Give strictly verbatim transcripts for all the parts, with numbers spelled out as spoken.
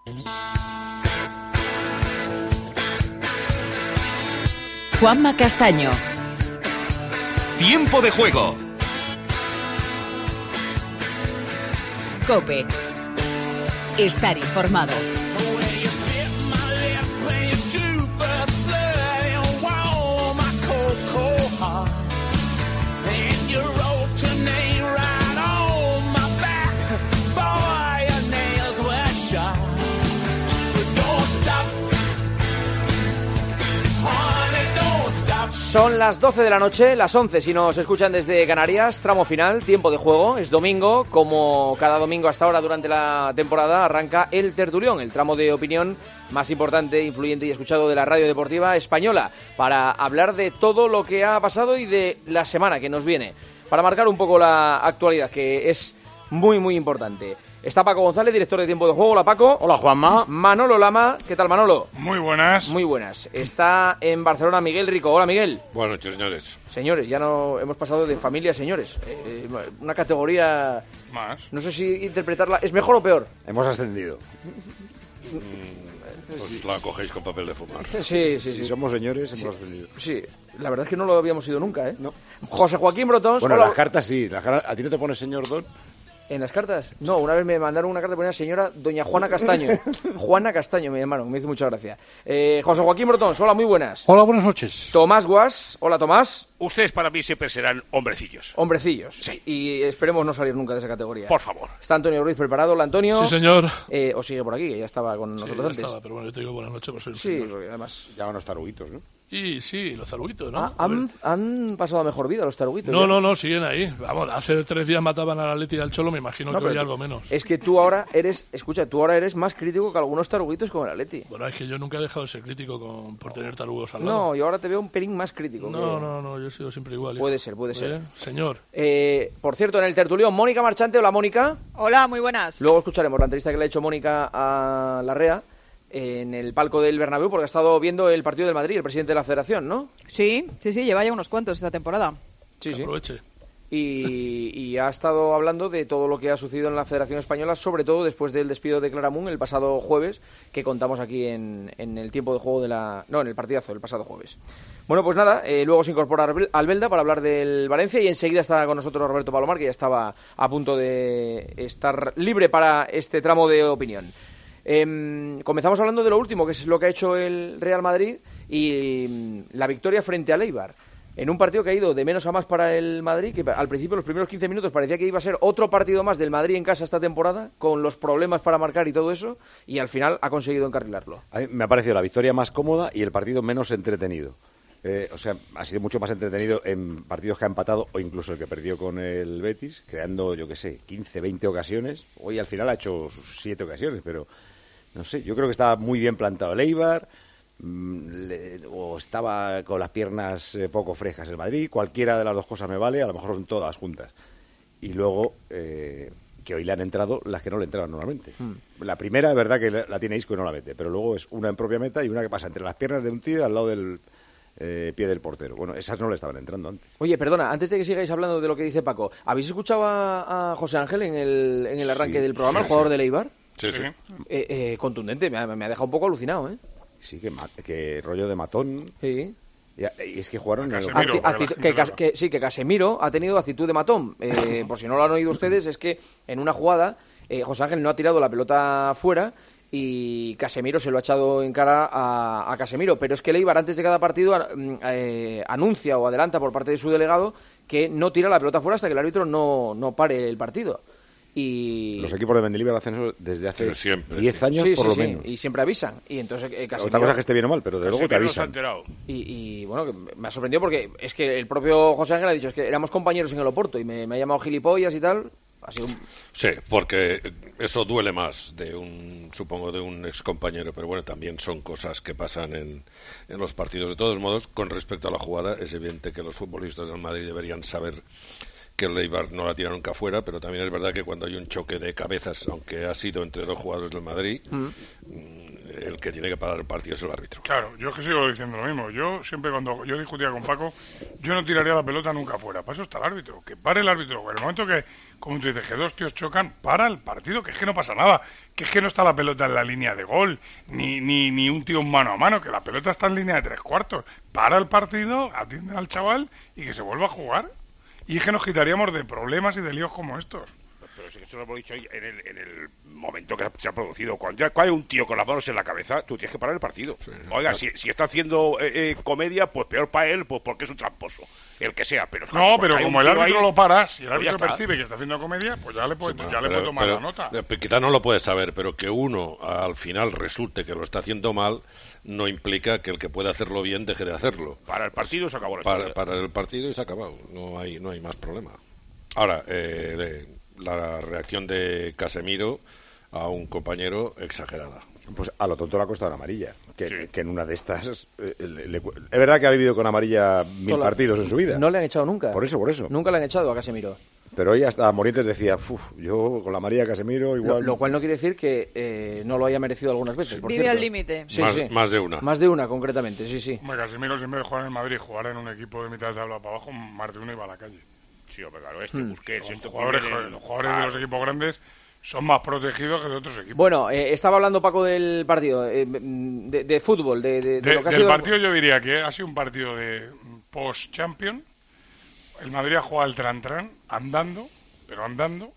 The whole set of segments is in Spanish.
Juanma Castaño. Tiempo de juego. COPE. Estar informado. Son las doce de la noche, las once si nos escuchan desde Canarias, tramo final, tiempo de juego, es domingo, como cada domingo hasta ahora durante la temporada arranca el tertulión, el tramo de opinión más importante, influyente y escuchado de la radio deportiva española, para hablar de todo lo que ha pasado y de la semana que nos viene, para marcar un poco la actualidad, que es muy muy importante. Está Paco González, director de Tiempo de Juego. Hola, Paco. Hola, Juanma. Manolo Lama. ¿Qué tal, Manolo? Muy buenas. Muy buenas. Está en Barcelona Miguel Rico. Hola, Miguel. Buenas noches, señores. Señores, ya no hemos pasado de familia a señores. Eh, una categoría... Más. No sé si interpretarla... ¿Es mejor o peor? Hemos ascendido. Mm, pues la cogéis con papel de fumar. Sí, sí, sí. Si somos señores, hemos sí. ascendido. Sí, la verdad es que no lo habíamos sido nunca, ¿eh? No. José Joaquín Brotons. Bueno, hola. las cartas sí. Las cartas, ¿a ti no te pone señor Don? ¿En las cartas? No, una vez me mandaron una carta por una señora, doña Juana Castaño. Juana Castaño me llamaron, me hizo mucha gracia. Eh, José Joaquín Brotons, hola, muy buenas. Hola, buenas noches. Tomás Guas, hola, Tomás. Ustedes para mí siempre serán hombrecillos. Hombrecillos. Sí. Y esperemos no salir nunca de esa categoría. Por favor. Está Antonio Ruiz preparado. Hola, Antonio. Sí, señor. Eh, o sigue por aquí, que ya estaba con nosotros sí, ya antes. Estaba, pero bueno, yo te digo buenas noches, pues soy un Sí, señor. porque además... Ya unos taruguitos, ¿no? Y sí, los taruguitos, ¿no? Ah, han, han pasado a mejor vida los taruguitos. No, ¿ya? no, no, siguen ahí. Vamos, hace tres días mataban al Atleti y al Cholo, me imagino No, que hoy pero algo menos. Es que tú ahora eres, escucha, tú ahora eres más crítico que algunos taruguitos con el Atleti. Bueno, es que yo nunca he dejado de ser crítico con, por tener tarugos al lado. No, yo ahora te veo un pelín más crítico. No, que... no, no, yo he sido siempre igual. hijo. Puede ser, puede ser. ¿Eh? Señor. Eh, por cierto, en el tertulión, Mónica Marchante. Hola, Mónica. Hola, muy buenas. Luego escucharemos la entrevista que le ha hecho Mónica a Larrea en el palco del Bernabéu, porque ha estado viendo el partido del Madrid, el presidente de la Federación, ¿no? Sí, sí, sí, lleva ya unos cuantos esta temporada. Sí, sí. Aproveche. Y, y ha estado hablando de todo lo que ha sucedido en la Federación Española, sobre todo después del despido de Claramunt el pasado jueves, que contamos aquí en, en el tiempo de juego de la... No, en el partidazo, el pasado jueves. Bueno, pues nada, eh, luego se incorpora Albelda para hablar del Valencia y enseguida está con nosotros Roberto Palomar, que ya estaba a punto de estar libre para este tramo de opinión. Eh, comenzamos hablando de lo último, que es lo que ha hecho el Real Madrid y mm, la victoria frente al Eibar. En un partido que ha ido de menos a más para el Madrid, que al principio, los primeros quince minutos, parecía que iba a ser otro partido más del Madrid en casa esta temporada, con los problemas para marcar y todo eso, y al final ha conseguido encarrilarlo. A mí me ha parecido la victoria más cómoda y el partido menos entretenido. Eh, o sea, ha sido mucho más entretenido en partidos que ha empatado o incluso el que perdió con el Betis, creando, yo qué sé, quince, veinte ocasiones. Hoy al final ha hecho sus siete ocasiones, pero no sé, yo creo que estaba muy bien plantado el Eibar. Le, o estaba con las piernas eh, poco frescas el Madrid, cualquiera de las dos cosas me vale, a lo mejor son todas juntas. Y luego eh, que hoy le han entrado las que no le entraban normalmente. Hmm. La primera es verdad que la tiene Isco y no la mete, pero luego es una en propia meta y una que pasa entre las piernas de un tío y al lado del eh, pie del portero. Bueno, esas no le estaban entrando antes. Oye, perdona, antes de que sigáis hablando de lo que dice Paco, ¿habéis escuchado a, a José Ángel en el, en el arranque sí, del programa, sí, el jugador sí. del Eibar? Sí, sí. Eh, eh, contundente, me ha, me ha dejado un poco alucinado, ¿eh? Sí, que, que rollo de matón. Sí. Y, y es que jugaron... En el... Acti actitud, que, que, sí, que Casemiro ha tenido actitud de matón. Eh, por si no lo han oído ustedes, es que en una jugada eh, José Ángel no ha tirado la pelota fuera y Casemiro se lo ha echado en cara a, a Casemiro. Pero es que el Eibar antes de cada partido eh, anuncia o adelanta por parte de su delegado que no tira la pelota fuera hasta que el árbitro no, no pare el partido. Y... Los equipos de Mendilibar hacen eso desde hace diez años, sí, por sí, lo sí. menos. Y siempre avisan. Y entonces eh, Casemiro... Otra cosa que esté bien o mal, pero de luego te avisan. Y, y bueno, que me ha sorprendido porque es que el propio José Ángel ha dicho es que éramos compañeros en el Oporto y me, me ha llamado gilipollas y tal. Ha sido un... Sí, porque eso duele más de un, supongo, de un ex compañero, pero bueno, también son cosas que pasan en, en los partidos. De todos modos, con respecto a la jugada, es evidente que los futbolistas del Madrid deberían saber que el Eibar no la tira nunca fuera, pero también es verdad que cuando hay un choque de cabezas, aunque ha sido entre dos jugadores del Madrid, mm. eh, el que tiene que parar el partido es el árbitro. Claro, yo es que sigo diciendo lo mismo. Yo siempre cuando yo discutía con Paco, yo no tiraría la pelota nunca afuera. Para eso está el árbitro. Que pare el árbitro. En el momento que, como tú dices, que dos tíos chocan, para el partido, que es que no pasa nada. Que es que no está la pelota en la línea de gol, ni, ni, ni un tío mano a mano, que la pelota está en línea de tres cuartos. Para el partido, atiende al chaval y que se vuelva a jugar. Y es que nos quitaríamos de problemas y de líos como estos. Pero si eso lo hemos dicho en el, en el momento que se ha producido. Cuando ya hay un tío con las manos en la cabeza, tú tienes que parar el partido. Sí, Oiga, claro. si, si está haciendo eh, eh, comedia, pues peor para él, pues porque es un tramposo. El que sea, pero... No, pero como el árbitro ahí, lo para, si el árbitro pues percibe que está haciendo comedia, pues ya le puede, sí, bueno, ya pero, le puede tomar pero, la nota. Pero, quizá no lo puedes saber, pero que uno al final resulte que lo está haciendo mal, no implica que el que puede hacerlo bien deje de hacerlo. Para el partido pues, se acabó la para, historia. para el partido y se ha acabado. No hay, no hay más problema. Ahora, eh, de, la reacción de Casemiro a un compañero exagerada. Pues a lo tonto le ha costado una amarilla. Que, sí. que en una de estas... Eh, le, le, es verdad que ha vivido con amarilla mil Tola. partidos en su vida. No le han echado nunca. Por eso, por eso. Nunca le han echado a Casemiro. Pero hoy hasta Morientes decía, uff, yo con la amarilla de Casemiro igual... Lo, lo cual no quiere decir que eh, no lo haya merecido algunas veces, por Vive cierto. al límite. Sí, más, sí. más de una. Más de una, concretamente, sí, sí. Hombre, Casemiro, si en vez de jugar en Madrid, jugar en un equipo de mitad de tabla para abajo, más de uno iba a la calle. Sí, hombre, claro, este Hmm. Busquets, este Los jugadores, Jiménez, los jugadores claro. de los equipos grandes son más protegidos que de otros equipos. Bueno, eh, estaba hablando Paco del partido, eh, de, de fútbol, de, de, de, de lo que ha del sido... partido yo diría que ha sido un partido de post-champion. El Madrid ha jugado al tran-tran, andando, pero andando.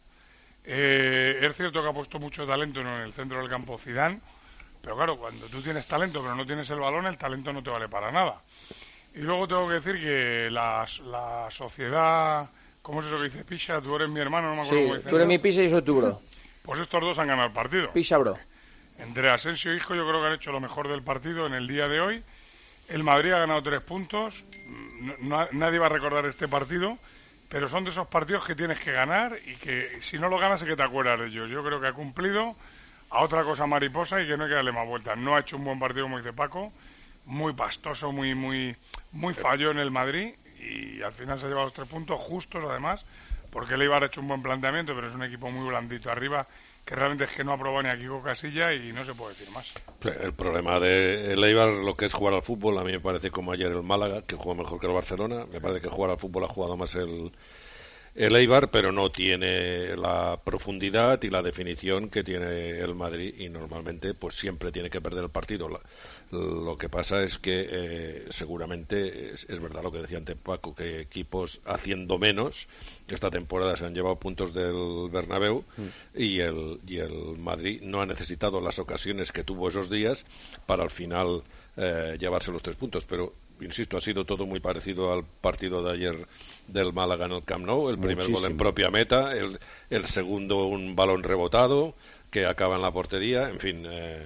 Eh, es cierto que ha puesto mucho talento en el centro del campo Zidane, pero claro, cuando tú tienes talento pero no tienes el balón, el talento no te vale para nada. Y luego tengo que decir que la, la sociedad... ¿Cómo es eso que dice Pisha? Tú eres mi hermano, no me acuerdo Sí, cómo dice. tú eres mi Pisha y yo soy tu bro. Pues estos dos han ganado el partido. Pisha, bro. Entre Asensio y Isco yo creo que han hecho lo mejor del partido en el día de hoy. El Madrid ha ganado tres puntos. No, no, nadie va a recordar este partido, pero son de esos partidos que tienes que ganar y que si no lo ganas es que te acuerdas de ellos. Yo creo que ha cumplido a otra cosa mariposa y que no hay que darle más vueltas. No ha hecho un buen partido, como dice Paco. Muy pastoso, muy, muy, muy fallo en el Madrid. Y al final se ha llevado los tres puntos justos, además, porque el Eibar ha hecho un buen planteamiento, pero es un equipo muy blandito arriba, que realmente es que no aprobó ni a Kiko Casilla y no se puede decir más. El problema de el Eibar, lo que es jugar al fútbol, a mí me parece como ayer el Málaga, que jugó mejor que el Barcelona. Me parece que jugar al fútbol ha jugado más el, el Eibar, pero no tiene la profundidad y la definición que tiene el Madrid, y normalmente pues siempre tiene que perder el partido. La, Lo que pasa es que eh, seguramente es, es verdad lo que decía antes Paco, que equipos haciendo menos esta temporada se han llevado puntos del Bernabéu mm. y el y el Madrid no ha necesitado las ocasiones que tuvo esos días para al final eh, llevarse los tres puntos, pero insisto, ha sido todo muy parecido al partido de ayer del Málaga en el Camp Nou. El primer Muchísimo. gol en propia meta, el, el segundo un balón rebotado que acaba en la portería, en fin... Eh,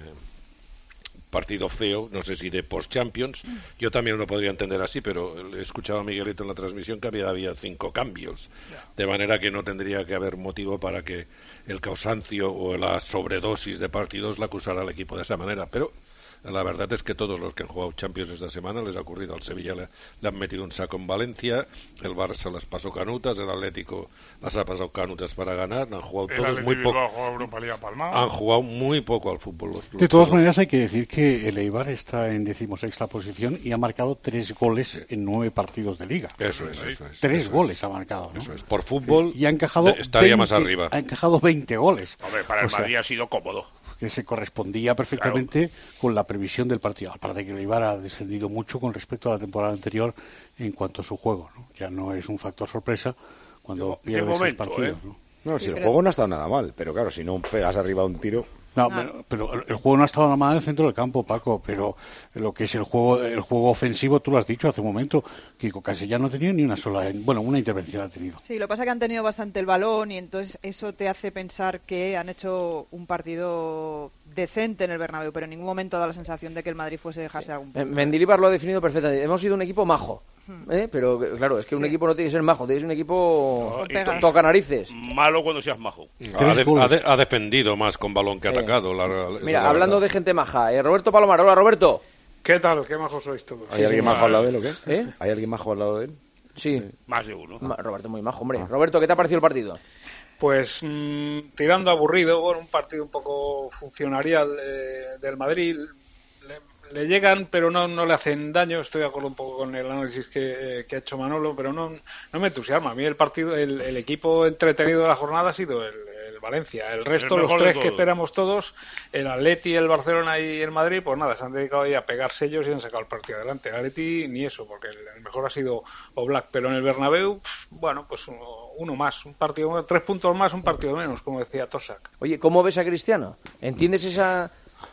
partido feo, no sé si de post-Champions. Yo también lo podría entender así, pero he escuchado a Miguelito en la transmisión que había, había cinco cambios, de manera que no tendría que haber motivo para que el cansancio o la sobredosis de partidos la acusara al equipo de esa manera, pero la verdad es que todos los que han jugado Champions esta semana les ha ocurrido. Al Sevilla le, le han metido un saco en Valencia, el Barça las pasó canutas, el Atlético las ha pasado canutas para ganar, han jugado el todos muy poco. Han jugado muy poco al fútbol. Los, los de todas todos. maneras hay que decir que el Eibar está en decimosexta posición y ha marcado tres goles sí. en nueve partidos de Liga. Eso es, eso es. Tres eso goles es. ha marcado, ¿no? Eso es. Por fútbol sí. y ha encajado estaría veinte, más arriba. Ha encajado veinte goles. Hombre, para el o Madrid sea, ha sido cómodo. Que se correspondía perfectamente claro. con la previsión del partido. Aparte que el Eibar ha descendido mucho con respecto a la temporada anterior en cuanto a su juego, ¿no? Ya no es un factor sorpresa cuando de, pierdes de momento, esos partidos, ¿eh? ¿no? No, si el juego no ha estado nada mal, pero claro, si no pegas arriba un tiro... No, pero, pero el juego no ha estado nada mal en el centro del campo, Paco, pero lo que es el juego el juego ofensivo, tú lo has dicho hace un momento, Kiko Casilla no ha tenido ni una sola, bueno, una intervención ha tenido. Sí, lo que pasa es que han tenido bastante el balón y entonces eso te hace pensar que han hecho un partido decente en el Bernabéu, pero en ningún momento da la sensación de que el Madrid fuese a dejarse algún punto. Mendilibar lo ha definido perfectamente. Hemos sido un equipo majo. ¿Eh? Pero claro, es que un sí. equipo no tiene que ser majo, tiene que ser un equipo no, toca narices. Malo cuando seas majo. Ha, de, ha, de, ha defendido más con balón que ha atacado. La, la, Mira, la hablando de gente maja, eh, Roberto Palomar. Hola, Roberto. ¿Qué tal? ¿Qué majos sois todos? ¿Hay sí, alguien sí, majo al lado de él o qué? ¿Eh? ¿Hay alguien majo al lado de él? Sí. sí. Más de uno. Ma- Roberto, muy majo, hombre. Ah. Roberto, ¿qué te ha parecido el partido? Pues mmm, tirando aburrido, bueno, un partido un poco funcionarial eh, del Madrid le, le llegan, pero no, no le hacen daño. Estoy de acuerdo un poco con el análisis que, que ha hecho Manolo, pero no, no me entusiasma. A mí el partido, el, el equipo entretenido de la jornada ha sido el, el Valencia. El resto, el los tres que esperamos todos, el Atleti, el Barcelona y el Madrid, pues nada, se han dedicado ahí a pegar sellos y han sacado el partido adelante. El Atleti ni eso, porque el, el mejor ha sido Oblak, pero en el Bernabéu, pff, bueno, pues uno, uno más, un partido, tres puntos más, un partido menos, como decía Tosak. Oye, ¿cómo ves a Cristiano? ¿Entiendes esa,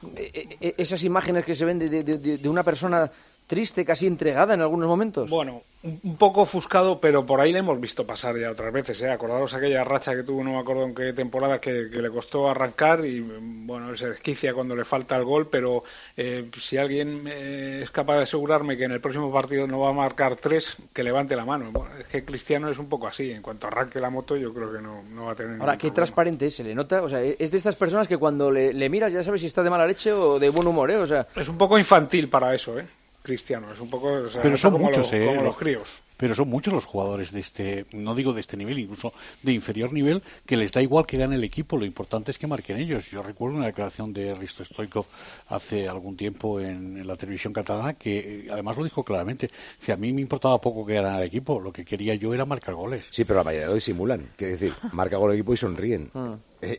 esas imágenes que se ven de, de, de, de una persona triste, casi entregada en algunos momentos? Bueno, un poco ofuscado, pero por ahí le hemos visto pasar ya otras veces, ¿eh? Acordaros aquella racha que tuvo, no me acuerdo en qué temporada, que, que le costó arrancar y, bueno, él se desquicia cuando le falta el gol, pero eh, si alguien eh, es capaz de asegurarme que en el próximo partido no va a marcar tres, que levante la mano. Bueno, es que Cristiano es un poco así, en cuanto arranque la moto yo creo que no, no va a tener... Ahora, qué problema. Transparente es, se le nota, o sea, es de estas personas que cuando le, le miras ya sabes si está de mala leche o de buen humor, ¿eh? O sea... Es un poco infantil para eso, ¿eh? Cristiano, es un poco, o sea, pero son como muchos, lo, eh, como los críos. Pero son muchos los jugadores de este, no digo de este nivel, incluso de inferior nivel, que les da igual que gane el equipo, lo importante es que marquen ellos. Yo recuerdo una declaración de Risto Stoichkov hace algún tiempo en, en la televisión catalana que además lo dijo claramente, que a mí me importaba poco que ganara el equipo, lo que quería yo era marcar goles. Sí, pero la mayoría lo disimulan, quiere decir, marca gol el equipo y sonríen. Mm.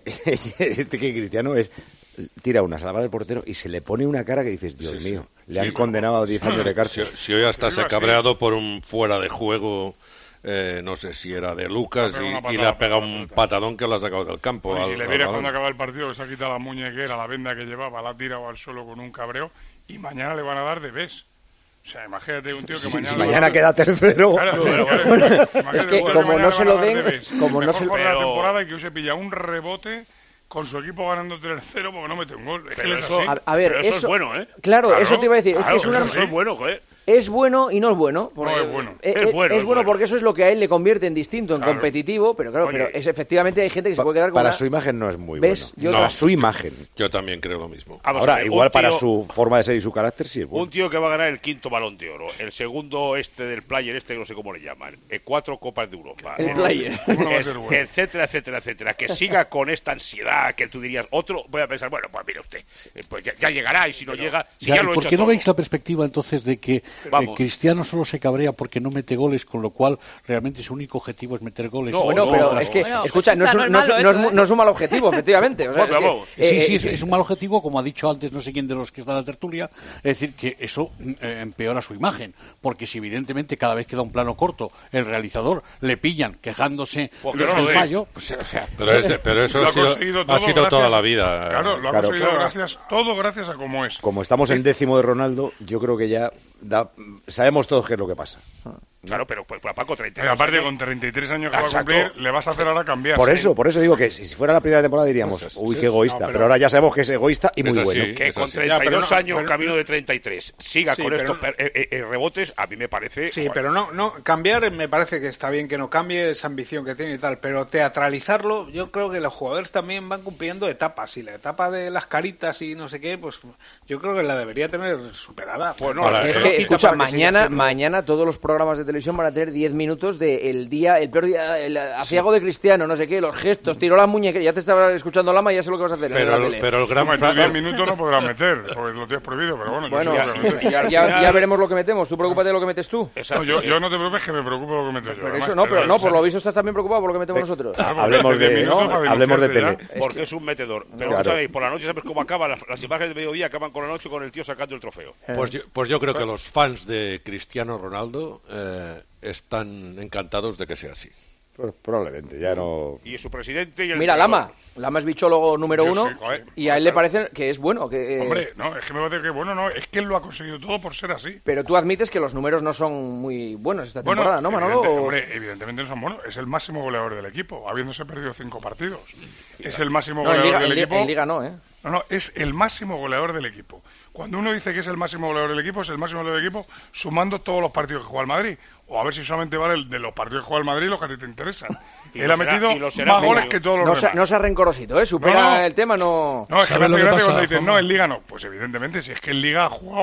Este que Cristiano es... tira una, se la va al portero y se le pone una cara que dices, Dios sí, mío, sí. le han sí, condenado a diez años de cárcel. Si, si hoy hasta se ha cabreado por un fuera de juego, eh, no sé si era de Lucas, y, y le ha pegado un patadón que lo ha sacado del campo. Pues al, si le vieras cuando acaba el partido que se ha quitado la muñequera, la venda que llevaba, la ha tirado al suelo con un cabreo y mañana le van a dar de bes. O sea, imagínate un tío que sí, mañana... Si mañana queda tercero... Claro, pero, pero, bueno, es que como no se lo den... Como no se lo den... la temporada y que hoy se pilla un rebote... con su equipo ganando tres cero porque no mete un gol. Es pero que eso, a, a ver, pero eso, eso es bueno, ¿eh? Claro, claro, eso te iba a decir. Claro, es que es, una, eso es bueno, joder. Es bueno y no es bueno. No es bueno. Es, es, bueno, es es bueno bueno porque eso es lo que a él le convierte en distinto, en claro. competitivo, pero claro, Oye, pero es, efectivamente hay gente que se puede quedar con Para una... su imagen no es muy ¿Ves? bueno. Yo no, para tra... su imagen. Yo también creo lo mismo. Vamos Ahora, ver, igual tío, para su forma de ser y su carácter sí es bueno. Un tío que va a ganar el quinto Balón de Oro, el segundo este del player este, no sé cómo le llaman, eh, cuatro Copas de Europa. El eh, player. ¿Cómo no va a ser bueno? Etcétera, etcétera, etcétera. Que siga con esta ansiedad que tú dirías, otro, voy a pensar, bueno, pues mire usted, eh, pues ya, ya llegará y si no pero, llega... Si ya, ya ¿y lo por qué no todo. veis la perspectiva entonces de que eh, Cristiano solo se cabrea porque no mete goles, con lo cual realmente su único objetivo es meter goles? No, bueno, no, pero no, es que, bueno, escucha, no es, un, no, es, no, es, no es un mal objetivo, efectivamente. O sea, bueno, es vamos. que, sí, eh, sí, eh, es, es un mal objetivo, como ha dicho antes no sé quién de los que está en la tertulia, es decir, que eso eh, empeora su imagen, porque si evidentemente cada vez que da un plano corto el realizador le pillan quejándose pues del no fallo, pues, o sea... Pero, es, pero eso lo ha ha sido, conseguido todo ha sido gracias, toda la vida. Claro, lo ha claro, conseguido claro. gracias, todo gracias a cómo es. Como estamos en décimo de Ronaldo, yo creo que ya da, sabemos todos qué es lo que pasa. Claro, pero pues, pues Paco, treinta y Pero dos aparte, años. con treinta y tres años que va a Exacto. cumplir, le vas a hacer ahora cambiar. Por ¿sí? eso, por eso digo que si, si fuera la primera temporada diríamos, Pues es, uy, es, qué egoísta, no, pero... pero ahora ya sabemos que es egoísta y muy Es así. bueno. Que Es con así. treinta y dos Ya, no, años, pero... camino de treinta y tres, siga Sí, con pero estos no... eh, eh, eh, rebotes, a mí me parece... Sí, bueno. pero no, no cambiar me parece que está bien que no cambie esa ambición que tiene y tal, pero teatralizarlo, yo creo que los jugadores también van cumpliendo etapas y la etapa de las caritas y no sé qué, pues yo creo que la debería tener superada. Pues no, Ahora, Es eso que, no quita escucha, para que siga mañana, siendo- mañana todos los programas de televisión van a tener diez minutos de el día, el peor día, el aciago de Cristiano, no sé qué, los gestos, tiró la muñeca, ya te estaba escuchando Lama y ya sé lo que vas a hacer en la Pero, tele. pero el gran Hombre, tú fa- diez minutos no podrás meter, porque lo tienes prohibido, pero bueno, Bueno, yo sí lo voy a meter. ya, ya, ya veremos lo que metemos, tú preocúpate de lo que metes tú. Exacto. No, yo, yo no te preocupes que me preocupo lo que meto yo. Pero además, eso no, pero te no, digo, por lo o sea, visto estás también preocupado por lo que metemos nosotros. claro, porque Hablemos hace diez de, minutos para hablemos de denunciarte tele. ya. Porque es un metedor. Pero Claro. sabéis, por la noche sabes cómo acaba, las, las imágenes de mediodía acaban con la noche con el tío sacando el trofeo. Pues yo, pues yo creo que los fans de Cristiano Ronaldo eh, están encantados de que sea así. Pues probablemente, ya no... Y su presidente y el Mira, entrenador. Lama, Lama es bichólogo número Yo uno sí, joder, y a él le claro. parece que es bueno. Que, eh, Hombre, no, es que me parece que bueno, no, es que él lo ha conseguido todo por ser así. Pero tú admites que los números no son muy buenos esta Bueno, temporada, ¿no, Manolo? evidente- O- hombre, evidentemente no son buenos. Es el máximo goleador del equipo, habiéndose perdido cinco partidos. Es el máximo No, en goleador Liga, del en Liga- equipo. en Liga no, ¿eh? No, no, es el máximo goleador del equipo. Cuando uno dice que es el máximo goleador del equipo, es el máximo goleador del equipo sumando todos los partidos que juega el Madrid. O a ver si solamente vale el de los partidos que juega el Madrid los que a ti te interesan. Y Él lo ha será- metido y lo será más medio. goles que todos los No, sea, demás. no sea rencorosito, ¿eh? Supera No, no. el tema, no... No, es que me ¿Sabes hace lo que gracia pasa, cuando dicen, Juanma? no, en Liga no. Pues evidentemente, si es que en Liga ha jugado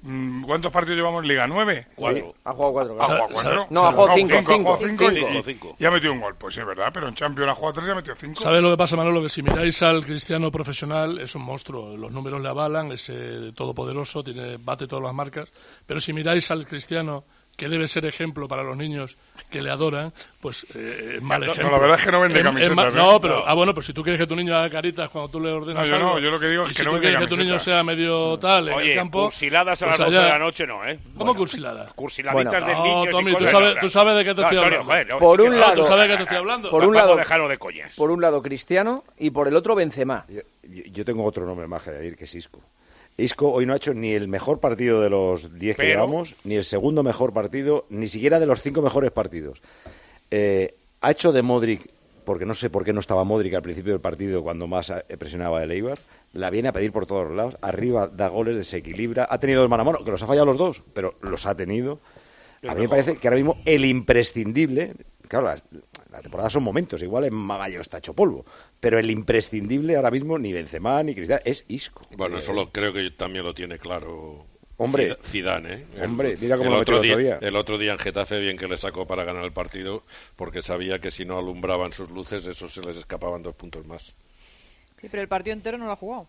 ¿Cuántos partidos llevamos en Liga? ¿Nueve? Cuatro. Sí, ha jugado cuatro. ¿Ha jugado cuatro? No, ha jugado cinco. cinco, cinco, ha jugado cinco, cinco, y, y, cinco. y ha metido un gol. Pues sí, es verdad, pero en Champions ha jugado tres y ha metido cinco. ¿Sabes lo que pasa, Manolo? Que si miráis al Cristiano profesional, es un monstruo. Los números le avalan, es eh, todopoderoso, tiene, bate todas las marcas. Pero si miráis al Cristiano, que debe ser ejemplo para los niños que le adoran, pues eh, es mal no, ejemplo. No, la verdad es que no vende es, camisetas. es ma- ¿eh? No, pero, no. Ah, bueno, pues si tú quieres que tu niño haga caritas cuando tú le ordenas no, yo algo, no, yo lo que digo es que si no tú vende quieres que tu niño sea medio tal en Oye, el campo... cursiladas a pues las doce allá... de la noche no, ¿eh? ¿Cómo Bueno, cursiladas? Cursiladitas Bueno. de No, niños Tommy, y tú cosas sabes, raras. tú sabes de qué te No, estoy Antonio, hablando. joder, no, Por sí un que- lado- Tú sabes de qué te estoy hablando. Por un Vamos a lado, dejarlo de coñas. por un lado Cristiano y por el otro Benzema. Yo, yo- yo tengo otro nombre más que decir, que es Isco. Isco hoy no ha hecho ni el mejor partido de los diez que Pero- llevamos, ni el segundo mejor partido, ni siquiera de los cinco mejores partidos. Eh, ha hecho de Modric, porque no sé por qué no estaba Modric al principio del partido cuando más eh, presionaba el Eibar, la viene a pedir por todos lados, arriba da goles, desequilibra, ha tenido dos mano a mano, que los ha fallado los dos, pero los ha tenido. A mí me parece que ahora mismo el imprescindible, claro, la, la temporada son momentos, igual en Magallo está hecho polvo, pero el imprescindible ahora mismo ni Benzema ni Cristiano es Isco. Bueno, Eh, eso lo, creo que también lo tiene claro Hombre. Zidane, ¿eh? El- Hombre, mira cómo el lo metió otro el otro día, día. El otro día en Getafe bien que le sacó para ganar el partido, porque sabía que si no alumbraban sus luces, eso se les escapaban dos puntos más. Sí, pero el partido entero no lo ha jugado.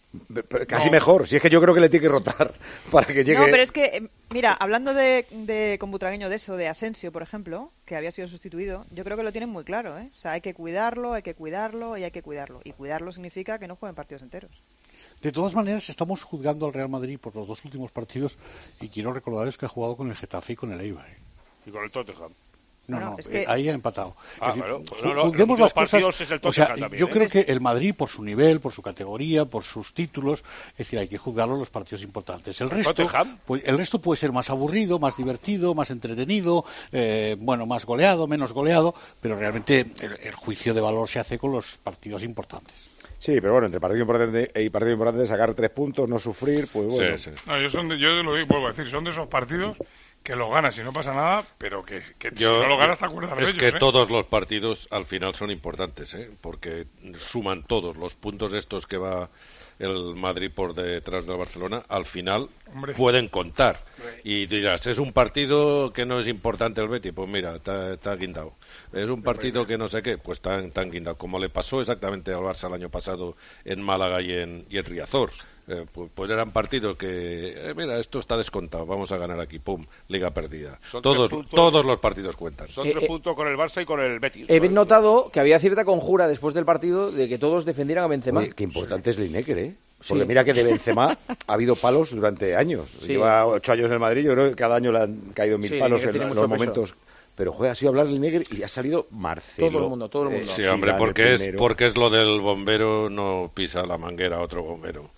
Casi No. mejor, si es que yo creo que le tiene que rotar para que llegue. No, pero es que, eh, mira, hablando de, de con Butragueño de eso, de Asensio, por ejemplo, que había sido sustituido, yo creo que lo tienen muy claro, ¿eh? O sea, hay que cuidarlo, hay que cuidarlo y hay que cuidarlo. Y cuidarlo significa que no jueguen partidos enteros. De todas maneras, estamos juzgando al Real Madrid por los dos últimos partidos y quiero recordarles que ha jugado con el Getafe y con el Eibar. ¿eh? Y con el Tottenham. No, Bueno, no, es que- eh, ahí ha empatado. Ah, Es decir, bueno, pues ju- no, no, juzguemos los las cosas. partidos es el O sea, Tottenham también, yo ¿eh? creo que el Madrid, por su nivel, por su categoría, por sus títulos, es decir, hay que juzgarlo en los partidos importantes. El ¿El resto, Tottenham? pues, el resto puede ser más aburrido, más divertido, más entretenido, eh, bueno, más goleado, menos goleado, pero realmente el, el juicio de valor se hace con los partidos importantes. Sí, pero bueno, entre partido importante y partido importante, sacar tres puntos, no sufrir, pues bueno. Sí, sí. No, yo, son de, yo lo digo, vuelvo a decir, son de esos partidos que los ganas y no pasa nada, pero que, que Yo- si no lo ganas te acuerdas de es ellos. que ¿eh? todos los partidos al final son importantes, ¿eh? Porque suman todos los puntos estos que va el Madrid por detrás del Barcelona, al final Hombre. pueden contar. Y dirás, es un partido que no es importante el Betis, pues mira, está, está guindado. Es un partido que no sé qué, pues está, está guindado. Como le pasó exactamente al Barça el año pasado en Málaga y en, y en Riazor. Eh, pues, pues eran partidos que, eh, mira, esto está descontado, vamos a ganar aquí, pum, liga perdida. Son Todos, tres puntos. todos los partidos cuentan. Son Eh, tres eh, puntos con el Barça y con el Betis. He Pues, notado que había cierta conjura después del partido de que todos defendieran a Benzema. Oye, qué importante es Lineker, ¿eh? Porque Sí. mira que de Benzema ha habido palos durante años. Sí. Lleva ocho años en el Madrid, yo creo que cada año le han caído mil Sí, palos Lineker en tiene los mucho peso. momentos. Pero juega, ha sido hablar Lineker y ha salido Marcelo. Todo el mundo, todo el mundo. Sí, Zidane, hombre, el porque es, primero. porque es lo del bombero, no pisa la manguera a otro bombero.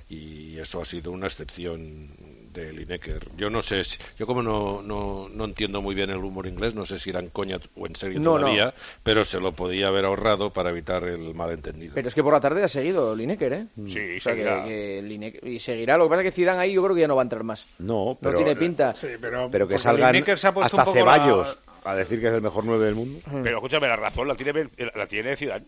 Y eso ha sido una excepción de Lineker. Yo no sé, si- yo como no, no, no entiendo muy bien el humor inglés, no sé si era en coña o en serio No, todavía, no. pero se lo podía haber ahorrado para evitar el malentendido. Pero es que por la tarde ha seguido Lineker, ¿eh? Sí, O sea, que, seguirá. que Lineker- y seguirá. Lo que pasa es que Zidane ahí yo creo que ya no va a entrar más. No, pero, No tiene pinta. Sí, pero, pero que porque salgan Lineker se ha puesto hasta un poco la- Ceballos a decir que es el mejor nueve del mundo. Pero escúchame, la razón la tiene, la tiene Zidane.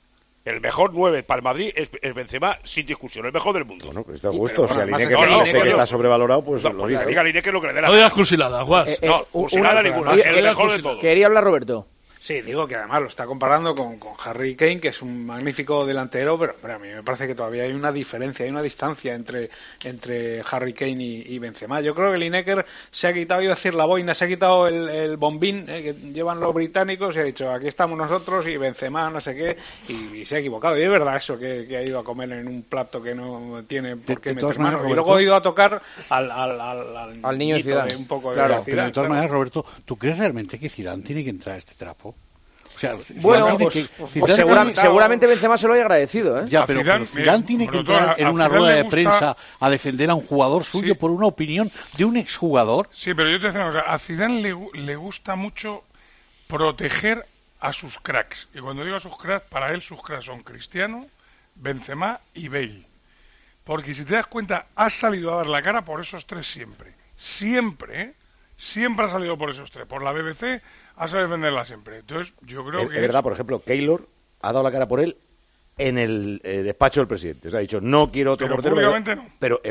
El mejor nueve para el Madrid es, es Benzema sin discusión, el mejor del mundo. Bueno, pues esto a Sí, gusto. pero Si a bueno, más Lineker es que le dice Lineker que no- está sobrevalorado, pues No, lo pues dice. que diga Lineker lo que le dé la No gana. digas cursiladas, Guas. Eh, eh, No, un- cursilada una- ninguna, oye, el oye, mejor de cursilada. todos. Quería hablar Roberto. Sí, digo que además lo está comparando con, con Harry Kane, que es un magnífico delantero, pero, pero a mí me parece que todavía hay una diferencia, hay una distancia entre, entre Harry Kane y, y Benzema. Yo creo que Lineker se ha quitado, iba a decir la boina, se ha quitado el, el bombín eh, que llevan los británicos y ha dicho, aquí estamos nosotros y Benzema no sé qué, y, y se ha equivocado. Y es verdad eso, que, que ha ido a comer en un plato que no tiene por qué de todas meter mano. maneras, Y luego Roberto- ha ido a tocar al, al, al, al, Al niño de niñito Zidane. de un poco de Claro, Zidane, Pero de todas claro. maneras, Roberto, ¿tú crees realmente que Zidane tiene que entrar a este trapo? O sea, Bueno, Zidane pues, tiene que- pues Zidane segura- tiene- seguramente Benzema se lo haya agradecido, ¿eh? Ya, A pero, Zidane, pero Zidane mira, tiene que sobre todo, entrar a- en a una Zidane rueda le de gusta- prensa a defender a un jugador suyo Sí. por una opinión de un exjugador. Sí, pero yo te decía una cosa, a Zidane le, gu- le gusta mucho proteger a sus cracks. Y cuando digo a sus cracks, para él sus cracks son Cristiano, Benzema y Bale. Porque si te das cuenta, ha salido a dar la cara por esos tres siempre. Siempre, ¿eh? Siempre ha salido por esos tres. Por la B B C ha sabido defenderla siempre. Entonces, yo creo Es, que... es verdad, por ejemplo, Keylor ha dado la cara por él en el eh, despacho del presidente. O sea, ha dicho, no quiero otro Pero portero. públicamente no. Pero es verdad,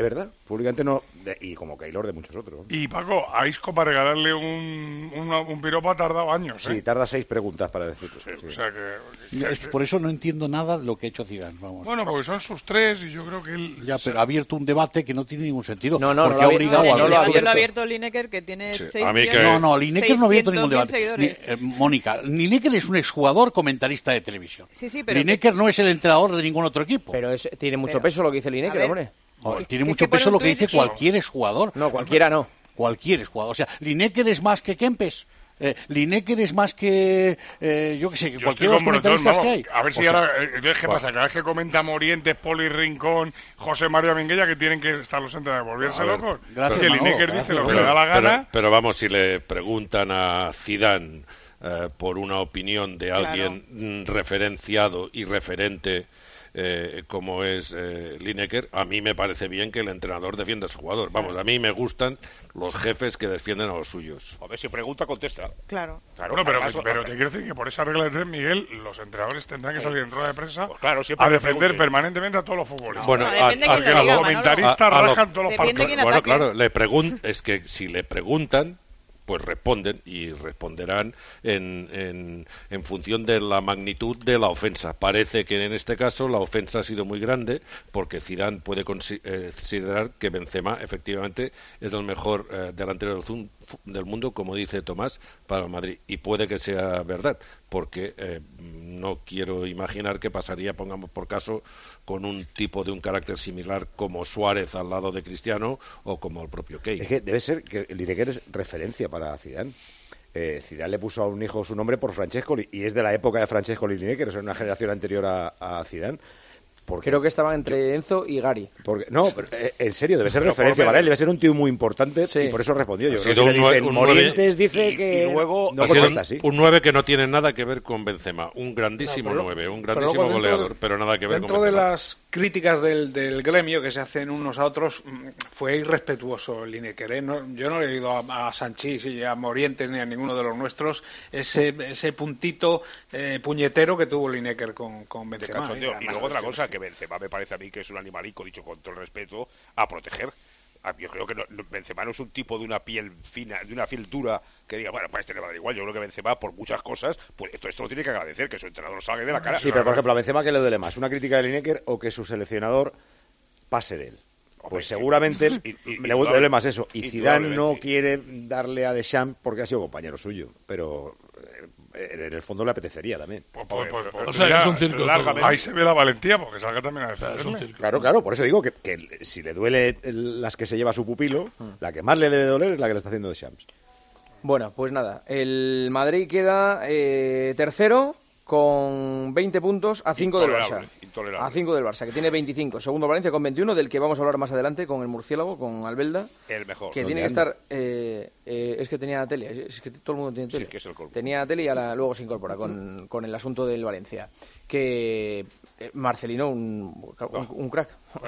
públicamente no, de, y como Keylor de muchos otros. Y Paco, a Isco para regalarle un, un, un piropo ha tardado años, ¿eh? Sí, tarda seis preguntas para decirlo. Sí, sí. O sea que, que, que... Por eso no entiendo nada lo que ha hecho Zidane, vamos. Bueno, porque son sus tres y yo creo que él... Ya, pero ha abierto un debate que no tiene ningún sentido. No, no, porque no ha obligado no, a... No lo ha abierto, lo ha abierto Lineker, que tiene sí, seis a mí millones, que... No, no, Lineker no ha abierto ningún debate. Ni, eh, Mónica, Lineker es un exjugador comentarista de televisión. Sí, sí, pero Lineker que... no es el entrenador de ningún otro equipo. Pero es, tiene mucho pero, peso lo que dice Lineker, hombre. Oh, que, tiene que, mucho que peso lo que tuit, dice cualquier exjugador. No, cualquiera no. Cualquier exjugador. O sea, Lineker es más que Kempes. Eh, Lineker es más que, eh, yo qué sé, que yo cualquiera de los comentaristas que hay. A ver si o sea, ahora, eh, ¿qué pasa? Cada vez que comenta Morientes, Poli Rincón, José María Minguella, que tienen que estar los entrenadores, volverse ver, locos. gracias, que Manolo, Lineker gracias, dice lo que pero, le da la gana. Pero, pero vamos, si le preguntan a Zidane eh, por una opinión de alguien claro. referenciado y referente eh, como es eh, Lineker, a mí me parece bien que el entrenador defienda a su jugador. Vamos, a mí me gustan los jefes que defienden a los suyos. A ver, si pregunta, contesta. Claro. claro bueno, pero, pero, pero te quiero decir que por esa regla de tres, Miguel, los entrenadores tendrán que salir en rueda de prensa pues claro, a defender permanentemente a todos los futbolistas. Bueno, a, a, a, a que los diga, comentaristas a, a rajan lo, todos los partidos. Bueno, ataque. claro, le pregun es que si le preguntan, pues responden y responderán en, en, en función de la magnitud de la ofensa. Parece que en este caso la ofensa ha sido muy grande porque Zidane puede considerar que Benzema efectivamente es el mejor eh, delantero del, del mundo, como dice Tomás, para el Madrid. Y puede que sea verdad, porque eh, no quiero imaginar qué pasaría, pongamos por caso, con un tipo de un carácter similar como Suárez al lado de Cristiano o como el propio Kane. Es que debe ser que Lineker es referencia para Zidane. Eh, Zidane le puso a un hijo su nombre por Francescoli y es de la época de Francescoli y Lineker, o sea, una generación anterior a, a Zidane. Porque, Creo que estaban entre Enzo y Gary. Porque, no, pero, eh, en serio, debe ser pero referencia para él, debe ser un tío muy importante sí. y por eso respondió. Yo creo que le dicen, un Morientes dice y, que y luego no contesta, un, sí. un nueve que no tiene nada que ver con Benzema, un grandísimo no, pero, nueve, un grandísimo pero goleador, de, pero nada que ver con Benzema. Dentro de las críticas del, del gremio que se hacen unos a otros, fue irrespetuoso Lineker, ¿eh? No, yo no he oído a, a Sanchís y a Morientes ni a ninguno de los nuestros ese, ese puntito eh, puñetero que tuvo Lineker con, con Benzema. ¿eh? Y luego otra cosa, que Benzema me parece a mí que es un animalico, dicho con todo el respeto, a proteger. Yo creo que no, Benzema no es un tipo de una piel fina, de una piel dura, que diga, bueno, pues a este le va a dar igual. Yo creo que Benzema, por muchas cosas, pues esto, esto lo tiene que agradecer, que su entrenador salga de la cara. Sí, pero por ejemplo, a Benzema, ¿qué le duele más? ¿Una crítica de Lineker o que su seleccionador pase de él? Pues seguramente y, y, le duele más eso. Y Zidane no quiere darle a Deschamps porque ha sido compañero suyo, pero en el fondo le apetecería también. Pues, pues, pues, pues, o sea, mira, es un circo. Ahí se ve la valentía porque salga también a defenderle. Claro, claro, por eso digo que, que si le duele las que se lleva su pupilo, hmm. la que más le debe doler es la que le está haciendo Deschamps. Bueno, pues nada, el Madrid queda eh, tercero con veinte puntos a cinco del Barça. A cinco del Barça, que tiene veinticinco. Segundo Valencia con veintiuno, del que vamos a hablar más adelante con el murciélago, con Albelda. El mejor. Que tiene que estar... Eh, eh, es que tenía tele, es que todo el mundo tiene tele. Sí, que es el colmo. Tenía tele y ahora, luego se incorpora con, con el asunto del Valencia. Que eh, Marcelino, un, un, un crack.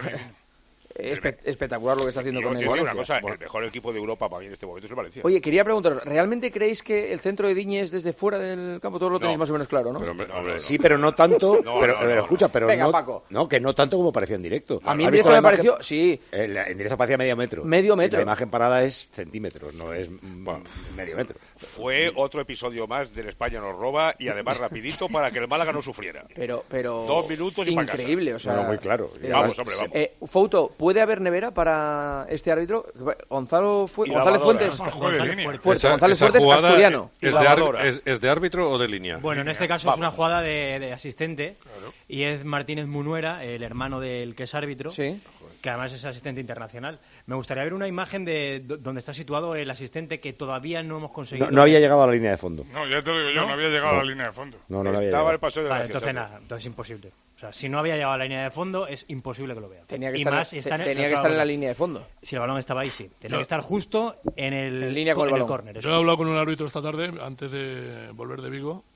Espe espectacular lo que está haciendo yo, con yo el Valencia. Una cosa, bueno. El mejor equipo de Europa para mí en este momento es el Valencia. Oye, quería preguntaros, ¿realmente creéis que el centro de Diñe es desde fuera del campo? Todos lo tenéis no, más o menos claro, ¿no? Pero, hombre, hombre, sí, pero no tanto. no, pero, no, pero no, escucha, pero Venga, no, Paco. no, que no tanto como parecía en directo. A mí en directo me pareció, sí. En, en directo parecía medio metro. Medio metro. Y la imagen parada es centímetros, no es bueno, medio metro. Fue otro episodio más del España nos roba y además rapidito para que el Málaga no sufriera. Pero, pero dos minutos y increíble, o sea, no, no, muy claro. Eh, vamos, hombre, vamos. Eh, Fouto, ¿puede haber nevera para este árbitro? Gonzalo Fu González Fuentes. No, González Fuentes, Fuerte. González Fuentes asturiano. ¿Es de, es, ¿Es de árbitro o de línea? Bueno, en este caso vamos. Es una jugada de, de asistente claro. Y es Martínez Munuera, el hermano del que es árbitro. Sí. Que además es asistente internacional. Me gustaría ver una imagen de donde está situado el asistente que todavía no hemos conseguido. No, no había llegado a la línea de fondo. No, ya te lo digo yo, no, no había llegado no. a la línea de fondo. No, no, no había Estaba llegado. el paso de vale, la entonces nada, entonces es imposible. O sea, si no había llegado a la línea de fondo, es imposible que lo vea. Tenía que y estar, más, te, está en, tenía que estar en la línea de fondo. Si el balón estaba ahí, sí. Tenía no. que estar justo en el, en línea con el, el córner. Yo he hablado con un árbitro esta tarde, antes de volver de Vigo,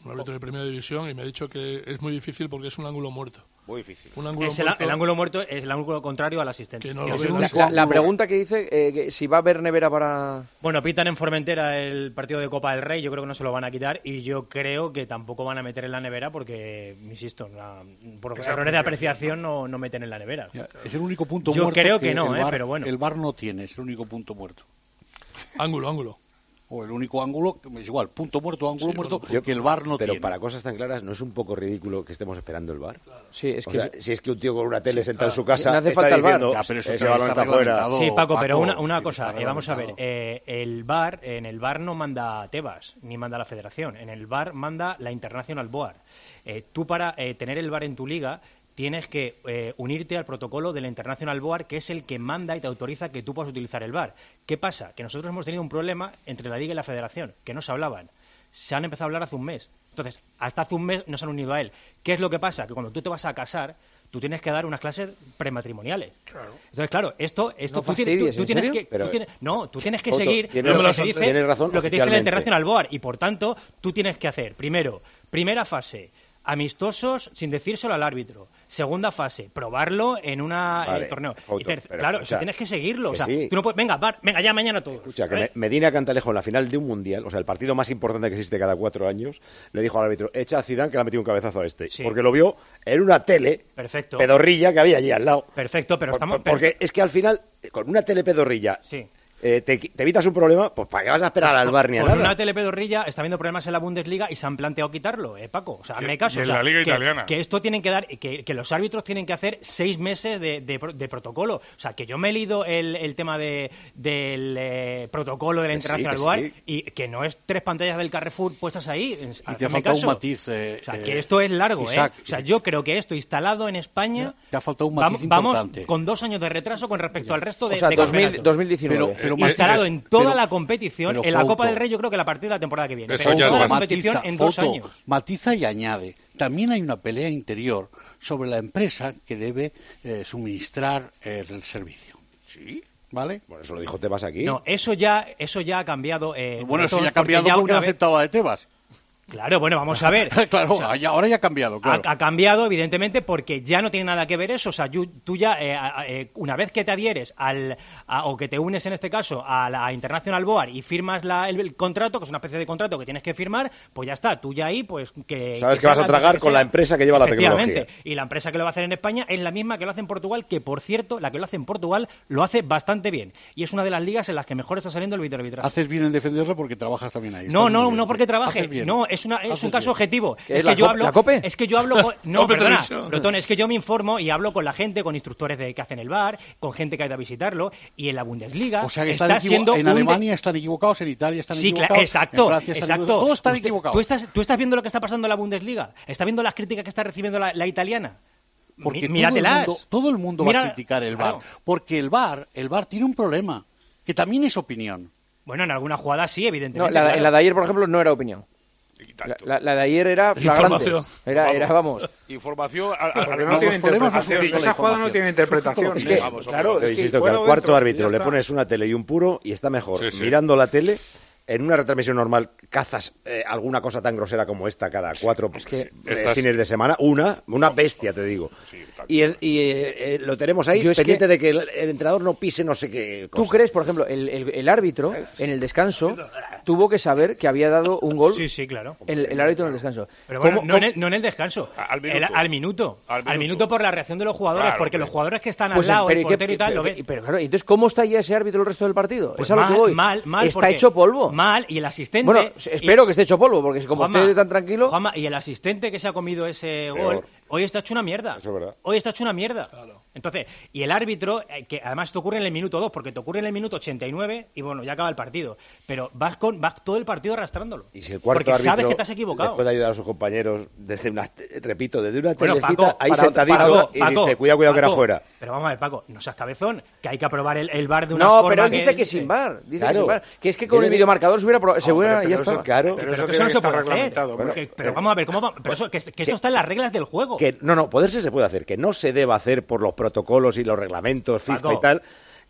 un árbitro de primera división, y me ha dicho que es muy difícil porque es un ángulo muerto. Muy difícil. Un ángulo es el, muerto, el ángulo muerto es el ángulo contrario al asistente. Que no Y lo es ven el así. único- La, la pregunta que dice, eh, que si va a haber nevera para... Bueno, pitan en Formentera el partido de Copa del Rey, yo creo que no se lo van a quitar, y yo creo que tampoco van a meter en la nevera porque, insisto, la- por Esa errores de apreciación, apreciación no, no meten en la nevera. Ya, es el único punto Yo muerto creo que no, el eh, VAR, pero bueno. el VAR no tiene, es el único punto muerto. Ángulo, ángulo. O el único ángulo, es igual, punto muerto, ángulo Sí, muerto, bueno, que el VAR no Pero tiene. para cosas tan claras, ¿no es un poco ridículo que estemos esperando el VAR? Sí, es O que... sea, si es que un tío con una tele Sí, sentado en su claro. casa No hace está falta el VAR. diciendo, Ya, pero eso ese ya balón está está fuera. reglamentado. Sí, Paco, pero Paco, una, una que cosa, está eh, vamos a ver, reglamentado. eh, el VAR, en el VAR no manda Tebas, ni manda la Federación, en el VAR manda la International Board. Eh, tú para eh, tener el VAR en tu liga tienes que eh, unirte al protocolo de la International Board, que es el que manda y te autoriza que tú puedas utilizar el VAR. ¿Qué pasa? Que nosotros hemos tenido un problema entre la liga y la Federación, que no se hablaban. Se han empezado a hablar hace un mes. Entonces, hasta hace un mes no se han unido a él. ¿Qué es lo que pasa? Que cuando tú te vas a casar, tú tienes que dar unas clases prematrimoniales. Claro. Entonces, claro, esto, esto No tú, tienes, tú- fastidies, tú ¿en tienes serio? que, tú Pero- tienes- no, tú tienes que Otto, seguir tienes lo que razón, te dice, tienes razón, lo que te dice la oficialmente. International Board, y por tanto, tú tienes que hacer primero, primera fase, amistosos sin decírselo al árbitro. Segunda fase, probarlo en un Vale, torneo. Foto, Y ter- pero claro, escucha, eso tienes que seguirlo. O que sea, sí. tú no puedes, venga, VAR, venga, ya mañana todos. Escucha, que ¿vale? Me- Medina Cantalejo en la final de un mundial, o sea, el partido más importante que existe cada cuatro años, le dijo al árbitro, echa a Zidane que le ha metido un cabezazo a este. Sí. Porque lo vio en una tele Perfecto. pedorrilla que había allí al lado. Perfecto, pero Por- estamos... por- porque es que al final, con una tele pedorrilla, Sí. eh, te, te evitas un problema, pues ¿para qué vas a esperar al VAR ni a Con nada? una telepedorrilla está habiendo problemas en la Bundesliga y se han planteado quitarlo, ¿eh, Paco? O sea, Y- hazme caso. y en o sea, la Liga que, Italiana. que esto tienen que dar, que, que los árbitros tienen que hacer seis meses de, de pro- de protocolo. O sea, que yo me he leído el, el tema de, del eh, protocolo de la Que sí, International que Board sí. y que no es tres pantallas del Carrefour puestas ahí. Y te ha Hazme faltado un caso. matiz. eh, O sea, eh, que esto es largo, Isaac, ¿eh? O sea, yo creo que esto instalado en España... Te ha faltado un vam- matiz Vamos importante. con dos años de retraso con respecto al resto de, O sea, de dos mil, campeonatos. dos mil diecinueve. Pero- pero Instalado matiz- en toda pero- la competición, pero en la Copa Fouto, del Rey yo creo que a partir de la temporada que viene, Eso pero en ya toda la no. competición Matiza, en dos Fouto, años. Matiza y añade. También hay una pelea interior sobre la empresa que debe eh, suministrar el servicio. Sí. ¿Vale? Bueno, eso lo dijo Tebas aquí. No, eso ya, eso ya ha cambiado. Eh, Bueno, eso Bretón, ya ha cambiado ya porque una ha vez- aceptado la de Tebas. Claro, bueno, vamos a ver. claro, O sea, ya- ahora ya ha cambiado, claro. Ha, ha cambiado, evidentemente, porque ya no tiene nada que ver eso. O sea, you- tú ya, eh, a- eh, una vez que te adhieres al, a- o que te unes en este caso a la International Board y firmas la- el, el contrato, que es una especie de contrato que tienes que firmar, pues ya está. Tú ya ahí, pues que. Sabes que se vas a haga la tragar cosa con la sea. empresa que lleva la Efectivamente. tecnología. Y la empresa que lo va a hacer en España es la misma que lo hace en Portugal, que por cierto, la que lo hace en Portugal lo hace bastante bien. Y es una de las ligas en las que mejor está saliendo el videoarbitraje. Haces bien en defenderlo porque trabajas también ahí. No, Estás no, muy bien. no porque trabaje, Haces bien. no, es una es Haces un caso bien. objetivo. ¿Qué Es es la que yo Cope- hablo, la Cope? es que yo hablo con, no, Cope perdona, Televisión. Bretón, es que yo me informo y hablo con la gente, con instructores de que hacen el bar, con gente que ha ido a visitarlo y en la Bundesliga O sea que está están equivo- siendo en un de- Alemania están equivocados, en Italia están Sí, equivocados, claro, exacto, en Francia están exacto. equivocados. Todos están Usted- equivocados. ¿tú estás, tú estás viendo lo que está pasando en la Bundesliga, estás viendo las críticas que está recibiendo la, la italiana. Porque Mi- todo el míratelas. mundo, todo el mundo Mira- va a criticar el claro. VAR. Porque el VAR, el VAR tiene un problema, que también es opinión. Bueno, en alguna jugada sí, No, evidentemente. la, claro. la de ayer, por ejemplo, no era opinión. Y La, tanto. la- la de ayer era flagrante. Información. Era, era, vamos. Información. a- a- Porque a- no vamos, tiene problemas interpretación. asumiendo la Esa jugada no información. tiene interpretación. Es que, ¿eh? Vamos, claro, hombre, Pero es que insisto que al fuera o cuarto dentro, árbitro ya le está. pones una tele y un puro y está mejor. Sí, sí. Mirando la tele, en una retransmisión normal cazas eh, alguna cosa tan grosera como esta cada cuatro que- eh, Estás- fines de semana. Una, una bestia, te digo. Sí, tal. Y, el- y, eh, eh, lo tenemos ahí Yo es pendiente que- de que el, el entrenador no pise no sé qué cosa. ¿Tú crees, por ejemplo, el, el- el árbitro en el descanso tuvo que saber que había dado un gol? Sí, sí, claro. El, el árbitro en el descanso. Pero bueno, ¿Cómo- no, en cómo- el, no en el descanso, A- al El- minuto. al minuto. Al Al minuto. minuto por la reacción de los jugadores, Claro, porque hombre. los jugadores que están Pues, al lado, pero, el ¿y qué- portero y tal, pero, lo ven. pero, pero claro, entonces, ¿cómo está ya ese árbitro el resto del partido? Pues es a lo mal, que voy. mal, mal. Está porque- hecho polvo. Mal, y el asistente... Bueno, y- espero que esté hecho polvo, porque como Juanma, esté tan tranquilo... Juanma, y el asistente que se ha comido ese Peor. gol, hoy está hecho una mierda. Eso es verdad. Hoy está hecho una mierda. Entonces, y el árbitro, eh, que además te ocurre en el minuto dos, porque te ocurre en el minuto ochenta y nueve y bueno, ya acaba el partido. Pero vas con vas todo el partido arrastrándolo. Y si el cuarto porque árbitro sabes que te has equivocado. después de ayudar a sus compañeros desde una, repito, desde una Bueno, telecita Paco, ahí para- sentadito para- y Paco, dice, cuidado, cuidado que era Paco, fuera. Pero vamos a ver, Paco, no seas cabezón, que hay que aprobar el, el VAR de una No, forma pero él dice él que sin bar. Dice Claro. que sin bar. Que es que con Debe el de- videomarcador se hubiera... pro- se hubiera Hombre, ya pero estaba. eso- Claro. Pero Pero eso que tiene eso no que se estar puede hacer. reglamentado. hombre. Porque- pero vamos a ver, ¿cómo va? Pero eso, que, que esto está en las reglas del juego. Que, no, no, poderse se puede hacer, que no se deba hacer por los protocolos y los reglamentos FIFA Paco. y tal,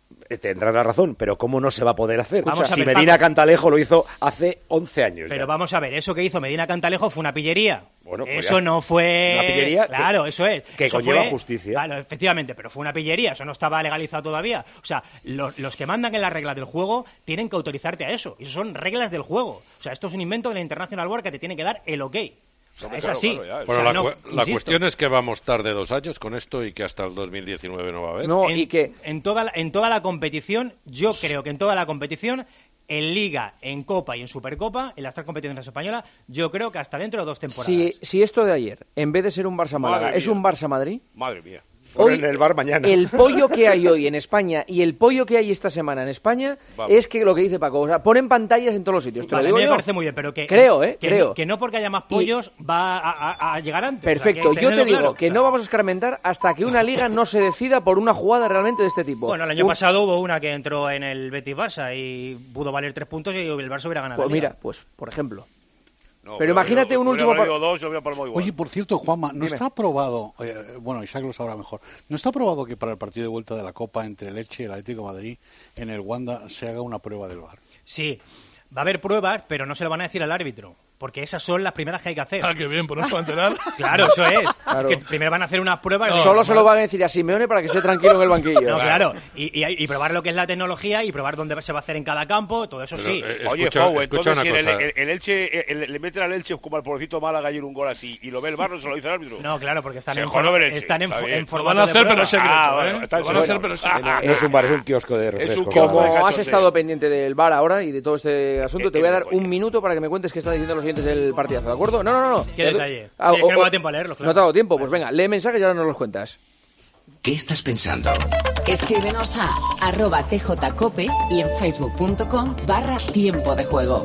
tendrá la razón, pero ¿cómo no se va a poder hacer? Vamos si a ver, Medina Paco. Cantalejo lo hizo hace once años. Pero ya. vamos a ver, eso que hizo Medina Cantalejo fue una pillería. Bueno, pues eso ya- no fue... Una pillería Claro, que- eso es. que Eso conlleva fue- justicia. Claro, efectivamente, pero fue una pillería. Eso no estaba legalizado todavía. O sea, lo- los que mandan en las reglas del juego tienen que autorizarte a eso. Y eso son reglas del juego. O sea, esto es un invento de la International Board que te tiene que dar el ok. O sea, Hombre, es claro, así. claro, ya. O Bueno, sea, la, no, cu- la insisto. cuestión es que vamos tarde dos años con esto y que hasta el dos mil diecinueve no va a haber. No, en, y que en toda la, en toda la competición, yo creo que en toda la competición, en Liga, en Copa y en Supercopa, en las tres competiciones españolas, yo creo que hasta dentro de dos temporadas. si, si esto de ayer, en vez de ser un Barça-Málaga, Madre es mía. un Barça-Madrid, Madre mía. Pon hoy en el bar mañana. el pollo que hay hoy en España y el pollo que hay esta semana en España Vamos. es que lo que dice Paco, o sea, ponen pantallas en todos los sitios. Te Vale, lo a digo mí me yo. parece muy bien, pero que... Creo, ¿eh? Que, Creo. No, que no porque haya más pollos va a, a- a llegar antes. Perfecto, O sea, que yo te tenedlo digo claro. que O sea, no vamos a escarmentar hasta que una liga no se decida por una jugada realmente de este tipo. Bueno, el año Un- pasado hubo una que entró en el Betis-Barça y pudo valer tres puntos y el Barça hubiera ganado Pues la Liga. mira, pues por ejemplo. No, Pero hubiera imagínate habido- un hubiera último habido dos, yo hubiera palmado igual. Oye, por cierto, Juanma, ¿no Dime. está aprobado, eh, bueno, Isaac lo sabrá mejor, ¿no está aprobado que para el partido de vuelta de la Copa entre el Elche y el Atlético de Madrid en el Wanda se haga una prueba del V A R? Sí, va a haber pruebas, pero no se lo van a decir al árbitro, porque esas son las primeras que hay que hacer. Ah, qué bien, por no se va a enterar. Claro, eso es. Claro. Que primero van a hacer unas pruebas... Solo se lo van a decir a Simeone para que esté tranquilo en el banquillo. No, claro. Y, y, y probar lo que es la tecnología y probar dónde se va a hacer en cada campo, todo eso Pero, sí. eh, Oye, escucha- Fau, escucha entonces una si en el, cosa. el- el Elche el- le meten al Elche como al pobrecito Málaga ayer un gol así y lo ve el Barro, se lo dice el árbitro. No, claro, porque están Se en, jodió el Elche, están en, está fo- bien. en Lo formato van a de hacer, pero prueba. es secreto, Ah, bueno, ¿eh? está Lo en van a hacer, secreto. pero es Ah, secreto. No es un bar, es un kiosco de refrescos. un ¿no? Como Cachondeo. has estado pendiente del V A R ahora y de todo este asunto, Eh, te voy a eh, dar oye. un minuto para que me cuentes qué están diciendo los oyentes del partidazo, ¿de acuerdo? No, no, no. no. ¿Qué Ya tú- detalle? Ah, Sí, es que o- no me o- da tiempo a leerlos, claro. No te ha dado tiempo, pues venga, lee mensajes y ahora nos los cuentas. ¿Qué estás pensando? Escríbenos a arroba tjcope y en facebook.com barra tiempo de juego.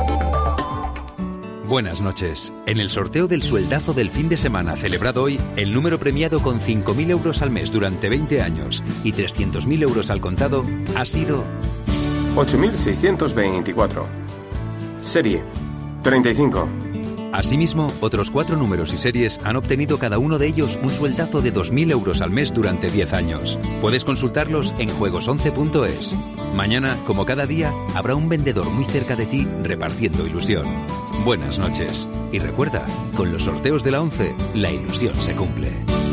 Buenas noches. En el sorteo del sueldazo del fin de semana celebrado hoy, el número premiado con cinco mil euros al mes durante veinte años y trescientos mil euros al contado ha sido ocho mil seiscientos veinticuatro. Serie treinta y cinco. Asimismo, otros cuatro números y series han obtenido cada uno de ellos un sueldazo de dos mil euros al mes durante diez años. Puedes consultarlos en juegos once punto es. Mañana, como cada día, habrá un vendedor muy cerca de ti repartiendo ilusión. Buenas noches. Y recuerda, con los sorteos de la once, la ilusión se cumple.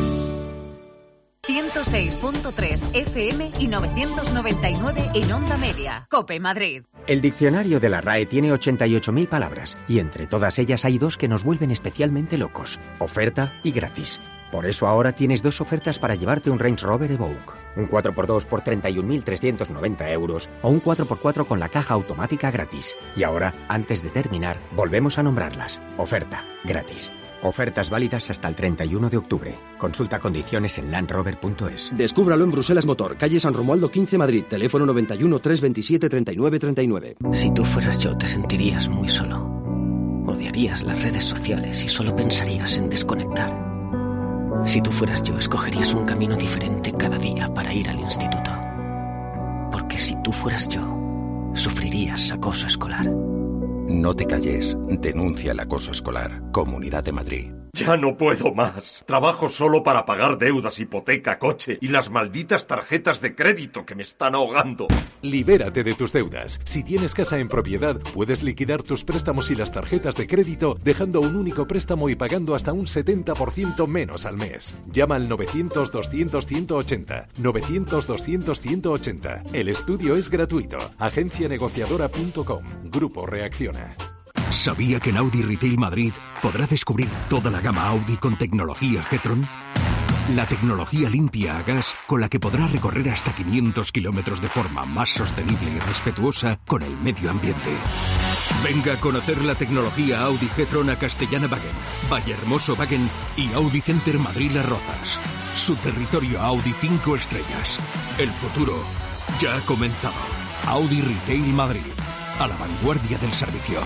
ciento seis punto tres F M y novecientos noventa y nueve en Onda Media. Cope Madrid. El diccionario de la R A E tiene ochenta y ocho mil palabras, y entre todas ellas hay dos que nos vuelven especialmente locos: oferta y gratis. Por eso ahora tienes dos ofertas para llevarte un Range Rover Evoque. Un cuatro por dos por treinta y un mil trescientos noventa euros o un cuatro por cuatro con la caja automática gratis. Y ahora, antes de terminar, volvemos a nombrarlas. Oferta, gratis. Ofertas válidas hasta el treinta y uno de octubre. Consulta condiciones en land rover punto es. Descúbralo en Bruselas Motor, calle San Romualdo quince, Madrid. Teléfono noventa y uno, trescientos veintisiete, treinta y nueve, treinta y nueve. Si tú fueras yo, te sentirías muy solo. Odiarías las redes sociales y solo pensarías en desconectar. Si tú fueras yo, escogerías un camino diferente cada día para ir al instituto. Porque si tú fueras yo, sufrirías acoso escolar. No te calles. Denuncia el acoso escolar. Comunidad de Madrid. Ya no puedo más. Trabajo solo para pagar deudas, hipoteca, coche y las malditas tarjetas de crédito que me están ahogando. Libérate de tus deudas. Si tienes casa en propiedad, puedes liquidar tus préstamos y las tarjetas de crédito dejando un único préstamo y pagando hasta un setenta por ciento menos al mes. Llama al novecientos, doscientos, ciento ochenta. novecientos, doscientos, ciento ochenta. El estudio es gratuito. agencia negociadora punto com. Grupo Reacciona. ¿Sabía que en Audi Retail Madrid podrá descubrir toda la gama Audi con tecnología G-Tron? La tecnología limpia a gas con la que podrá recorrer hasta quinientos kilómetros de forma más sostenible y respetuosa con el medio ambiente. Venga a conocer la tecnología Audi G-Tron a Castellana-Wagen, Vallehermoso-Wagen y Audi Center Madrid Las Rozas. Su territorio Audi cinco estrellas. El futuro ya ha comenzado. Audi Retail Madrid, a la vanguardia del servicio.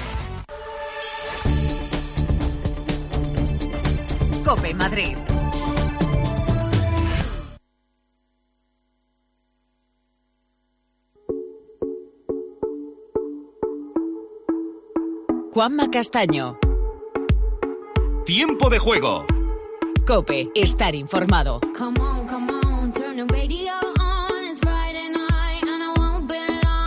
Cope Madrid. Juanma Castaño. Tiempo de juego. Cope, estar informado. Come on, come on, turn the radio on. It's Friday night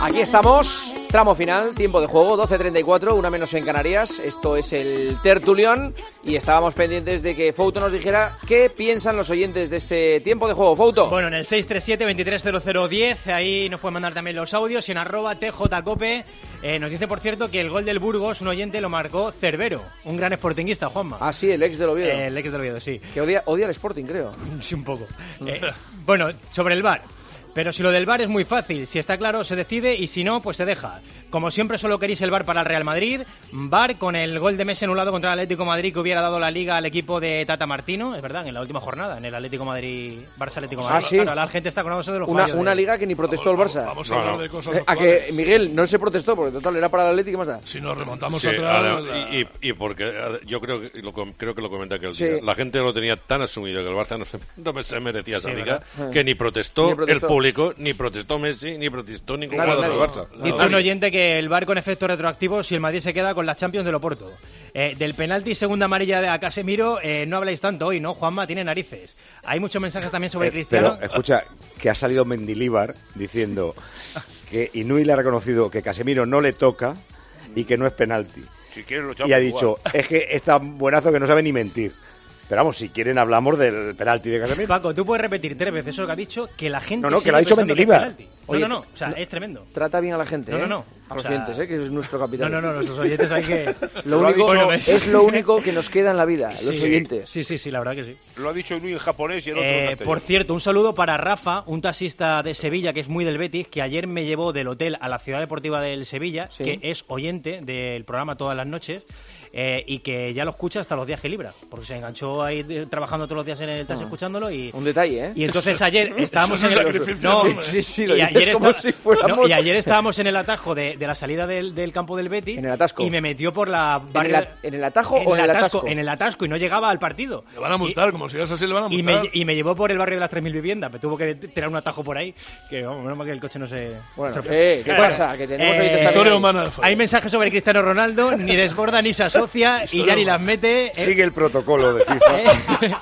Aquí estamos, tramo final, tiempo de juego, doce treinta y cuatro, una menos en Canarias. Esto es el Tertulión y estábamos pendientes de que Fouto nos dijera qué piensan los oyentes de este tiempo de juego. Fouto. Bueno, en el seis tres siete, veintitrés cero cero diez, ahí nos pueden mandar también los audios, y en arroba tjcope eh, nos dice, por cierto, que el gol del Burgos, un oyente, lo marcó Cervero, un gran sportinguista, Juanma. Ah, sí, el ex del Oviedo. Eh, el ex del Oviedo, sí. Que odia, odia el Sporting, creo. Sí, un poco. Eh, bueno, sobre el V A R. Pero si lo del V A R es muy fácil, si está claro se decide y si no, pues se deja. Como siempre solo queréis el V A R para el Real Madrid, V A R con el gol de Messi anulado contra el Atlético de Madrid que hubiera dado la Liga al equipo de Tata Martino, es verdad, en la última jornada, en el Atlético Madrid, Barça Atlético de Madrid. Ah, sí. Claro, la gente está acordándose de los Una, fallos una de... liga que ni protestó vamos, el Barça. Vamos a hablar no, no. de cosas eh, A que Miguel no se protestó, porque total era para el Atlético, ¿qué más da? Si nos remontamos sí, atrás... la... La... Y, y porque yo creo que lo, creo que lo comenta aquel sí. día. La gente lo tenía tan asumido que el Barça no se, no se merecía esa sí, liga, ¿verdad? que ni protestó, ni protestó el público, ni protestó Messi, ni protestó ningún Claro, jugador del Barça. Dice Nadie. un oyente que el V A R con efecto retroactivo si el Madrid se queda con la Champions del Oporto. Eh, del penalti segunda amarilla de a Casemiro eh, no habláis tanto hoy, ¿no? Juanma tiene narices. Hay muchos mensajes también sobre Eh, Cristiano. Pero, escucha, que ha salido Mendilíbar diciendo que Inui le ha reconocido que Casemiro no le toca y que no es penalti. Si quieres, lo Y echamos ha a dicho, jugar. es que es tan buenazo que no sabe ni mentir. Pero vamos, si quieren hablamos del penalti de Casemiro. Paco, tú puedes repetir tres veces eso que ha dicho, que la gente No, no, que sigue lo ha dicho pensando que es Mendilibar. penalti. Oye, no, no, no, o sea, no, es tremendo. Trata bien a la gente, No, ¿eh? no, no. A los O sea, oyentes, ¿eh? Que es nuestro capitán. No, no, no, nuestros oyentes hay que... Lo Lo ha único, dicho- es lo único que nos queda en la vida, los Sí, oyentes. Sí, sí, sí, la verdad que sí. Lo ha dicho Inui en japonés y el otro en Eh, castellano. por cierto, un saludo para Rafa, un taxista de Sevilla que es muy del Betis, que ayer me llevó del hotel a la Ciudad Deportiva del Sevilla, Sí. que es oyente del programa todas las noches. Eh, y que ya lo escucha hasta los días que libra, porque se enganchó ahí eh, trabajando todos los días en el taxi Ah. escuchándolo y... Un detalle, ¿eh? Y entonces ayer estábamos Eso es en un el... sacrificio, No, sí, sí, sí, y lo dices ayer, como esta- si fuéramos- no, y ayer estábamos en el atajo de, de la salida del, del campo del Betis. En el atasco. Y me metió por la ¿En el, barrio... a- en el atajo o en el atasco? En el atasco, y no llegaba al partido. Le van a multar, como sigas así le van a Y multar. me, y me llevó por el barrio de las tres mil viviendas. Me tuvo que tirar un atajo por ahí. Que vamos, menos mal que el coche no se. Bueno, estropeó. eh, ¿qué Bueno, pasa? Que tenemos eh, oyentes también Historia ahí. humana de fútbol. Hay mensajes sobre Cristiano Ronaldo, ni desborda ni se asocia y ya ni las mete. eh, Sigue el protocolo de FIFA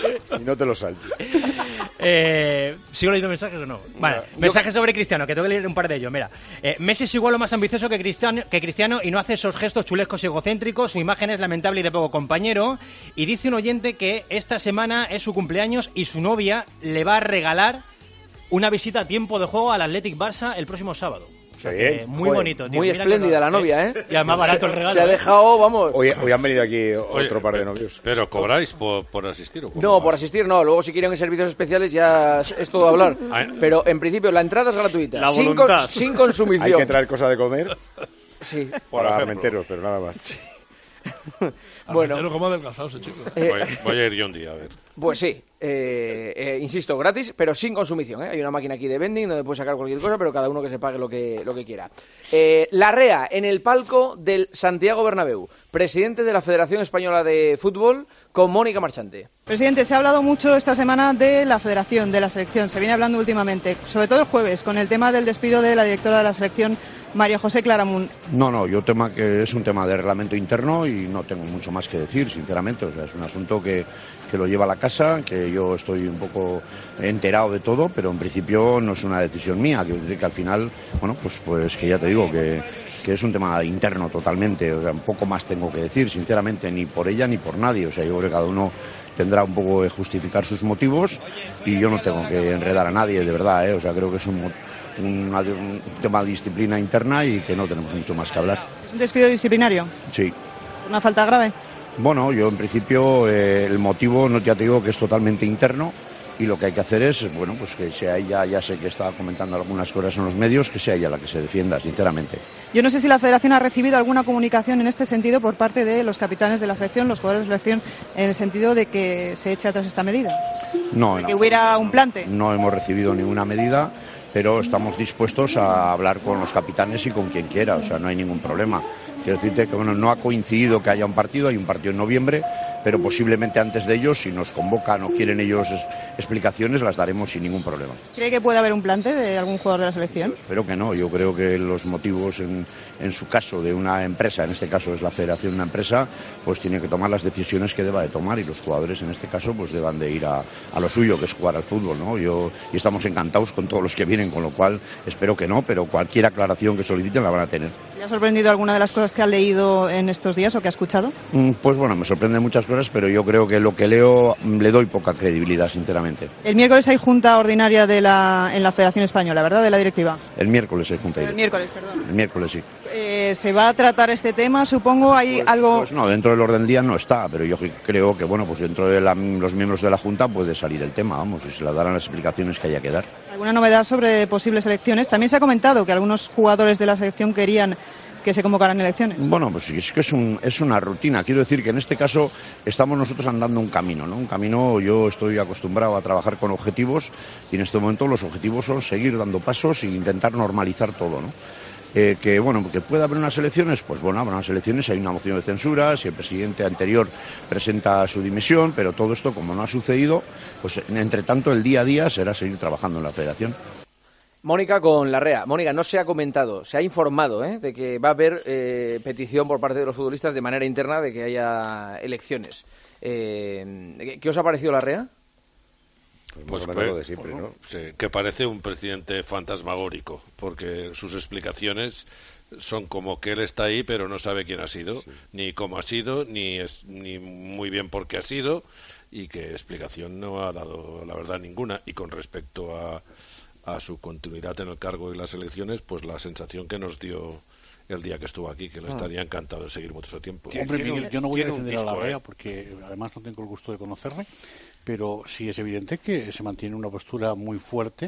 y no te lo saltes. Eh, ¿Sigo leyendo mensajes o no? Vale, mensajes sobre Cristiano, que tengo que leer un par de ellos. Mira, eh, Messi es igual o más ambicioso que Cristiano, que Cristiano y no hace esos gestos chulescos y egocéntricos. Su imagen es lamentable y de poco compañero. Y dice un oyente que esta semana es su cumpleaños y su novia le va a regalar una visita a tiempo de juego al Athletic Barça el próximo sábado. O sea Sí. que muy Joder, bonito, tío. muy Mira que espléndida no- la novia, ¿eh? Y además barato el regalo. Se ha ¿eh? dejado, vamos... Hoy, hoy han venido aquí Oye, otro par de novios. Pero cobráis por, por asistir o cómo No, va? por asistir no. Luego si quieren servicios especiales ya es, es todo hablar. Ah, Pero en principio la entrada es gratuita. La sin, voluntad. sin consumición. Hay que traer cosas de comer Sí. Por para ejemplo. Armenteros, pero nada más. Bueno. Bueno. ¿Cómo ha adelgazado ese chico? Eh, Voy, voy a ir yo un día, a ver. Pues sí, eh, eh, insisto, gratis, pero sin consumición, ¿eh? Hay una máquina aquí de vending donde puedes sacar cualquier cosa, pero cada uno que se pague lo que, lo que quiera. Eh, Larrea, en el palco del Santiago Bernabéu, presidente de la Federación Española de Fútbol, con Mónica Marchante. Presidente, se ha hablado mucho esta semana de la Federación, de la selección, se viene hablando últimamente, sobre todo el jueves, con el tema del despido de la directora de la selección, María José Claramunt. No, no, yo tema que es un tema de reglamento interno y no tengo mucho más que decir, sinceramente. O sea, es un asunto que, que lo lleva a la casa, que yo estoy un poco enterado de todo, pero en principio no es una decisión mía. Quiero decir que al final, bueno, pues, pues que ya te digo que, que es un tema interno totalmente. O sea, un poco más tengo que decir, sinceramente, ni por ella ni por nadie. O sea, yo creo que cada uno tendrá un poco de justificar sus motivos y yo no tengo que enredar a nadie, de verdad, ¿eh? O sea, creo que es un, un, un tema de disciplina interna y que no tenemos mucho más que hablar. ¿Un despido disciplinario? Sí. ¿Una falta grave? Bueno, yo en principio eh, el motivo, no, ya te digo que es totalmente interno y lo que hay que hacer es, bueno, pues que sea ella, ya sé que estaba comentando algunas cosas en los medios, que sea ella la que se defienda, sinceramente. Yo no sé si la Federación ha recibido alguna comunicación en este sentido por parte de los capitanes de la selección, los jugadores de la selección, en el sentido de que se eche atrás esta medida. No, De en que hubiera un plante. No hemos recibido ninguna medida, pero estamos dispuestos a hablar con los capitanes y con quien quiera, o sea, no hay ningún problema. Quiero decirte que bueno, no ha coincidido que haya un partido, hay un partido en noviembre, pero posiblemente antes de ellos, si nos convocan o quieren ellos es, explicaciones, las daremos sin ningún problema. ¿Cree que puede haber un plante de algún jugador de la selección? Espero que no, yo creo que los motivos en, en su caso de una empresa, en este caso es la federación una empresa, pues tiene que tomar las decisiones que deba de tomar y los jugadores en este caso pues deban de ir a, a lo suyo, que es jugar al fútbol, ¿no? Yo, y estamos encantados con todos los que vienen, con lo cual espero que no, pero cualquier aclaración que soliciten la van a tener. ¿Le ha sorprendido alguna de las cosas que ha leído en estos días o que ha escuchado? Mm, pues bueno, me sorprenden muchas cosas, pero yo creo que lo que leo le doy poca credibilidad, sinceramente. El miércoles hay junta ordinaria de la, en la Federación Española, ¿verdad?, de la directiva. El miércoles hay junta. El miércoles, perdón. El miércoles, sí. Eh, ¿Se va a tratar este tema, supongo? ¿Hay pues, algo...? Pues no, dentro del orden del día no está, pero yo creo que, bueno, pues dentro de la, los miembros de la junta puede salir el tema, vamos, y se le darán las explicaciones que haya que dar. ¿Alguna novedad sobre posibles elecciones? También se ha comentado que algunos jugadores de la selección querían que se convocaran elecciones. Bueno, pues es que es, un, es una rutina. Quiero decir que en este caso estamos nosotros andando un camino, ¿no? Un camino, yo estoy acostumbrado a trabajar con objetivos y en este momento los objetivos son seguir dando pasos e intentar normalizar todo, ¿no? Eh, que bueno, que pueda haber unas elecciones, pues bueno, habrá unas elecciones, hay una moción de censura, si el presidente anterior presenta su dimisión, pero todo esto como no ha sucedido, pues entre tanto el día a día será seguir trabajando en la federación. Mónica con Larrea. Mónica, no se ha comentado, se ha informado ¿eh? de que va a haber eh, petición por parte de los futbolistas de manera interna de que haya elecciones. Eh, ¿Qué os ha parecido Larrea? Pues, pues lo de siempre, ¿no? Sí, que parece un presidente fantasmagórico, porque sus explicaciones son como que él está ahí, pero no sabe quién ha sido, sí. ni cómo ha sido, ni, es, ni muy bien por qué ha sido, y que explicación no ha dado, la verdad, ninguna. Y con respecto a a su continuidad en el cargo y las elecciones, pues la sensación que nos dio el día que estuvo aquí, que le estaría encantado de seguir mucho tiempo. Hombre, Miguel, yo no voy a defender a Larrea porque además no tengo el gusto de conocerle, pero sí es evidente que se mantiene una postura muy fuerte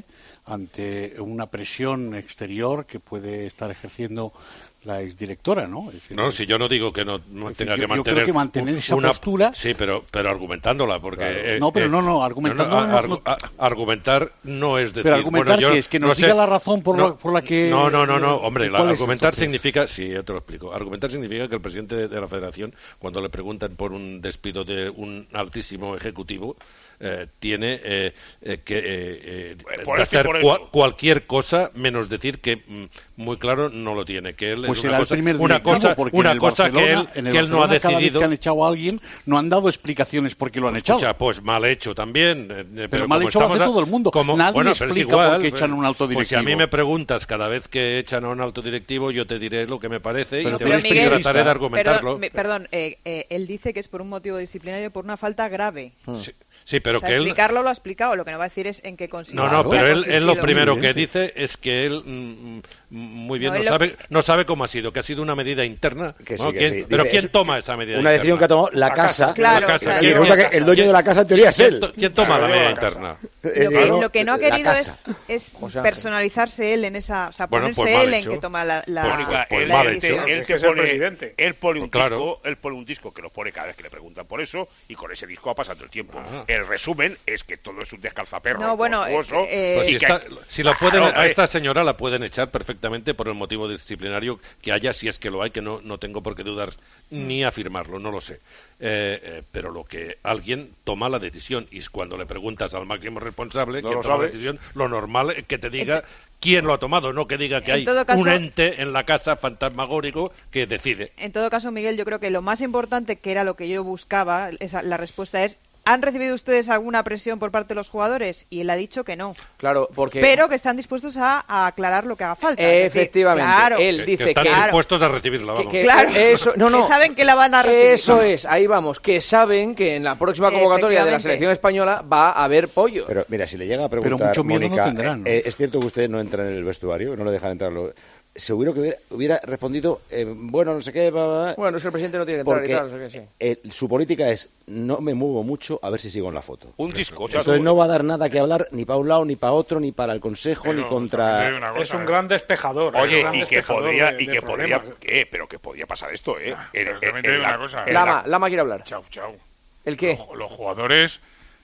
ante una presión exterior que puede estar ejerciendo la exdirectora, ¿no? Es decir, no, si yo no digo que no, no decir, tenga yo, que mantener, yo creo que mantener esa una postura. Sí, pero pero argumentándola, porque claro. eh, no, pero eh, no, no, argumentando. No, no, ar, ar, argumentar no es decir. Pero argumentar bueno, yo, que es que nos no diga sé, la razón por, no, la, por la que. No, no, no, no, hombre, la, argumentar es, significa, sí, yo te lo explico. Argumentar significa que el presidente de, de la Federación, cuando le preguntan por un despido de un altísimo ejecutivo, Eh, tiene eh, eh, que eh, eh, hacer cua cualquier cosa menos decir que mm, muy claro no lo tiene, que él pues es una cosa, una cosa, una cosa que él, que él no ha decidido. Cada vez que han echado a alguien no han dado explicaciones por qué lo han echado. O sea, pues mal hecho también. Eh, pero, pero mal hecho lo hace todo el mundo. Como, Nadie bueno, explica igual, por qué echan a un alto directivo. Pues si a mí me preguntas cada vez que echan a un alto directivo, yo te diré lo que me parece pero y te voy a Miguel, trataré de argumentarlo. Perdón, perdón eh, eh, él dice que es por un motivo disciplinario, por una falta grave. Sí. Sí, pero o sea, que explicarlo él... lo ha explicado, lo que no va a decir es en qué consiste. No, no, pero él, él lo primero que dice es que él mm, muy bien no, no sabe que... no sabe cómo ha sido, que ha sido una medida interna. Que sí, ¿no? que ¿Quién, sí. pero Dice, ¿quién toma esa medida una interna? decisión que ha tomado la, la casa. casa. Claro, la casa. claro. Y resulta que el dueño de la casa en teoría es él. ¿Quién toma la medida interna? Lo que, lo que no ha querido es, es personalizarse él en esa, o sea, bueno, ponerse pues él en que toma la, la, pues, la, pues la él, decisión. Él, él te pone, él pone un claro. disco, él pone un disco que lo pone cada vez que le preguntan por eso y con ese disco va pasando el tiempo. Ah. El resumen es que todo es un descalzaperro. No, bueno, eh, eh, pues si, que, está, si la pueden, claro, a esta señora la pueden echar perfectamente por el motivo disciplinario que haya, si es que lo hay, que no, no tengo por qué dudar ni afirmarlo, no lo sé. Eh, eh, pero lo que alguien toma la decisión y cuando le preguntas al máximo responsable no quién toma la decisión, lo normal es que te diga Ent quién lo ha tomado, no que diga que hay caso, un ente en la casa fantasmagórico que decide. En todo caso, Miguel, yo creo que lo más importante, que era lo que yo buscaba, esa, la respuesta es: ¿han recibido ustedes alguna presión por parte de los jugadores? Y él ha dicho que no. Claro, porque... Pero que están dispuestos a, a aclarar lo que haga falta. Efectivamente. Es decir, claro, él dice que... Están claro, dispuestos a recibirla, vamos. Que, que, claro, eso, no, no, que saben que la van a recibir. Eso es, ahí vamos, que saben que en la próxima convocatoria de la selección española va a haber pollo. Pero mira, si le llega a preguntar, pero mucho miedo Mónica, no tendrán, ¿no? Eh, ¿es cierto que usted no entra en el vestuario, no le dejan entrar? Lo... Seguro que hubiera, hubiera respondido, eh, bueno, no sé qué, bla, bla, bla. Bueno, es que el presidente no tiene que entrar Porque, y tal, no sé qué, sí. eh, su política es, no me muevo mucho a ver si sigo en la foto. Un disco. Entonces no va a dar nada que hablar ni para un lado, ni para otro, ni para el consejo, pero, ni contra... Cosa, es un gran despejador. Oye, gran y que podría, de, y que podría, ¿qué? Pero que podría pasar esto, ¿eh? Ah, el, el, el, una cosa. Lama, Lama quiere hablar. Chao, chao. ¿El qué? Los, los jugadores...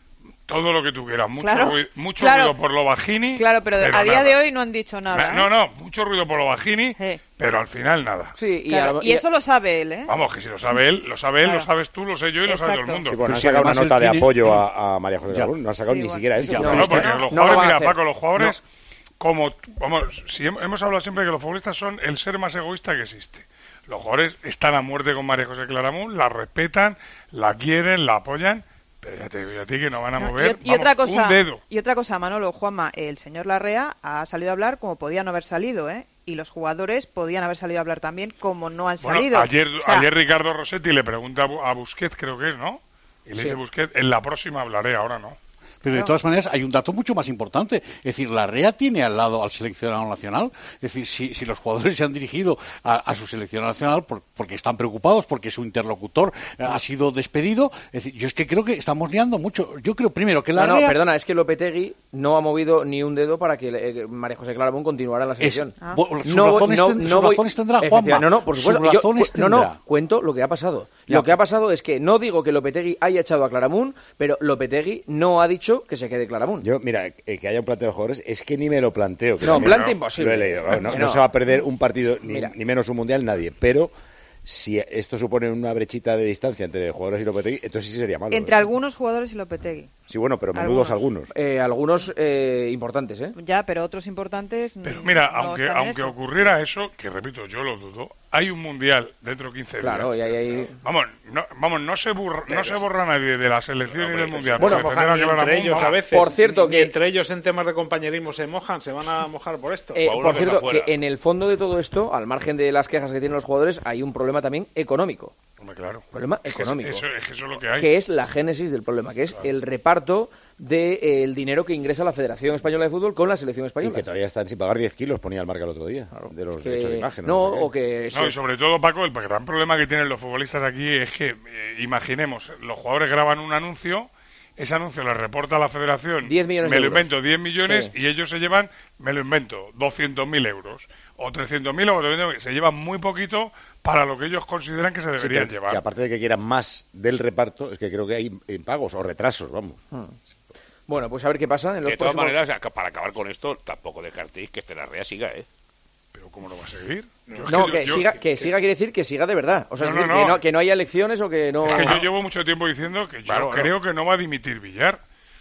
todo lo que tú quieras, mucho, Claro, ruido, mucho claro. ruido por lo bajini. Claro, pero, a día nada. de hoy no han dicho nada. ¿eh? No, no, mucho ruido por lo bajini, Sí. pero al final nada. Sí, y, claro, y eso lo sabe él, ¿eh? Vamos, que si lo sabe él, lo sabe él, Claro. lo sabes tú, lo sé yo y lo sabe todo el mundo. Sí, bueno, Pero han si sacado una además nota él de tiene- apoyo a, a María José Ya. Garún. No han sacado Sí, ni bueno. siquiera eso. Ya, No, pero no, es que porque los no lo jugadores, van a mira, hacer. Paco, los jugadores, como, vamos, si hem- hemos hablado siempre que los futbolistas son el ser más egoísta que existe. Los jugadores están a muerte con María José Claramunt, la respetan, la quieren, la apoyan, pero ya te digo yo a ti que no van a No, mover y, y otra vamos, cosa, un dedo. y otra cosa, Manolo, Juanma, el señor Larrea ha salido a hablar como podía no haber salido, ¿eh? Y los jugadores podían haber salido a hablar también como no han Bueno, salido. ayer, O sea, ayer Ricardo Rossetti le pregunta a Bu- a Busquets, creo que es, ¿no? Y le Sí. dice Busquets, en la próxima hablaré, ahora no. Pero de No. todas maneras hay un dato mucho más importante. Es decir, la R E A tiene al lado al seleccionado nacional. Es decir, si, si los jugadores se han dirigido a, a su seleccionado nacional por- porque están preocupados, porque su interlocutor eh, ha sido despedido, es decir, yo es que creo que estamos liando mucho. Yo creo primero que la No, no, R E A... perdona, es que Lopetegui no ha movido ni un dedo para que eh, María José Claramunt continuara en la selección. Es- bo- sus No voy- razones no- ten- no sus voy- razones tendrá, Efectivamente, Juanma. No, no, por Sus supuesto. Yo razones cu- no, no, tendrá. cuento lo que ha pasado. Ya. Lo que ha pasado es que no digo que Lopetegui haya echado a Claramunt, pero Lopetegui no ha dicho que se quede Claramunt. Yo, mira, eh, que haya un planteo de jugadores es que ni me lo planteo. que No, también plante lo- imposible. Lo he leído. Claro, no, Que no no. se va a perder un partido, ni, Mira. ni menos un mundial, nadie. Pero si esto supone una brechita de distancia entre jugadores y Lopetegui, entonces sí sería malo. entre ¿eh? algunos jugadores y Lopetegui. Sí, bueno, pero menudos algunos. algunos. Eh, algunos eh, importantes, ¿eh? Ya, pero otros importantes. Pero mira, no aunque están en aunque eso. ocurriera eso, que repito, yo lo dudo, hay un mundial dentro de quince Claro, y días. ahí hay... Vamos, no, vamos, no se borra, no se borra nadie de la selección y del mundial. Bueno, por mojan defender a ni entre Claramunt, ellos vamos. a veces. Por cierto, Ni que- entre ellos en temas de compañerismo se mojan, se van a mojar por esto. Eh, Paulo por que cierto, está fuera. que en el fondo de todo esto, al margen de las quejas que tienen los jugadores, hay un problema también económico. Hombre, claro. Problema Es que económico. Eso, es que eso es lo que hay. Que es la génesis del problema, que es el reparto del dinero que ingresa la Federación Española de Fútbol con la selección Y española. que todavía están sin pagar diez kilos, ponía el marca el otro día, de los Que- derechos de imagen. no, sé qué. o que... No, se- y sobre todo, Paco, el gran problema que tienen los futbolistas aquí es que, eh, imaginemos, los jugadores graban un anuncio, ese anuncio le reporta a la federación, diez millones me de lo euros. invento, diez millones, Sí. y ellos se llevan, me lo invento, doscientos mil euros, o trescientos mil, o cuatrocientos mil, se llevan muy poquito para lo que ellos consideran que se Sí, deberían pero llevar. que aparte de que quieran más del reparto, es que creo que hay impagos o retrasos, vamos. Hmm. Bueno, pues a ver qué pasa en los De todas próximos... maneras, aca- para acabar con esto, tampoco descartéis que este la Rea siga, ¿eh? Pero ¿cómo lo va a seguir? Yo es No, yo- que, yo- siga, que siga quiere decir que siga de verdad. O sea, No, es decir, no, que, no. no, que no haya elecciones o que no... Es que yo llevo mucho tiempo diciendo que yo Claro, creo claro. que no va a dimitir Villar.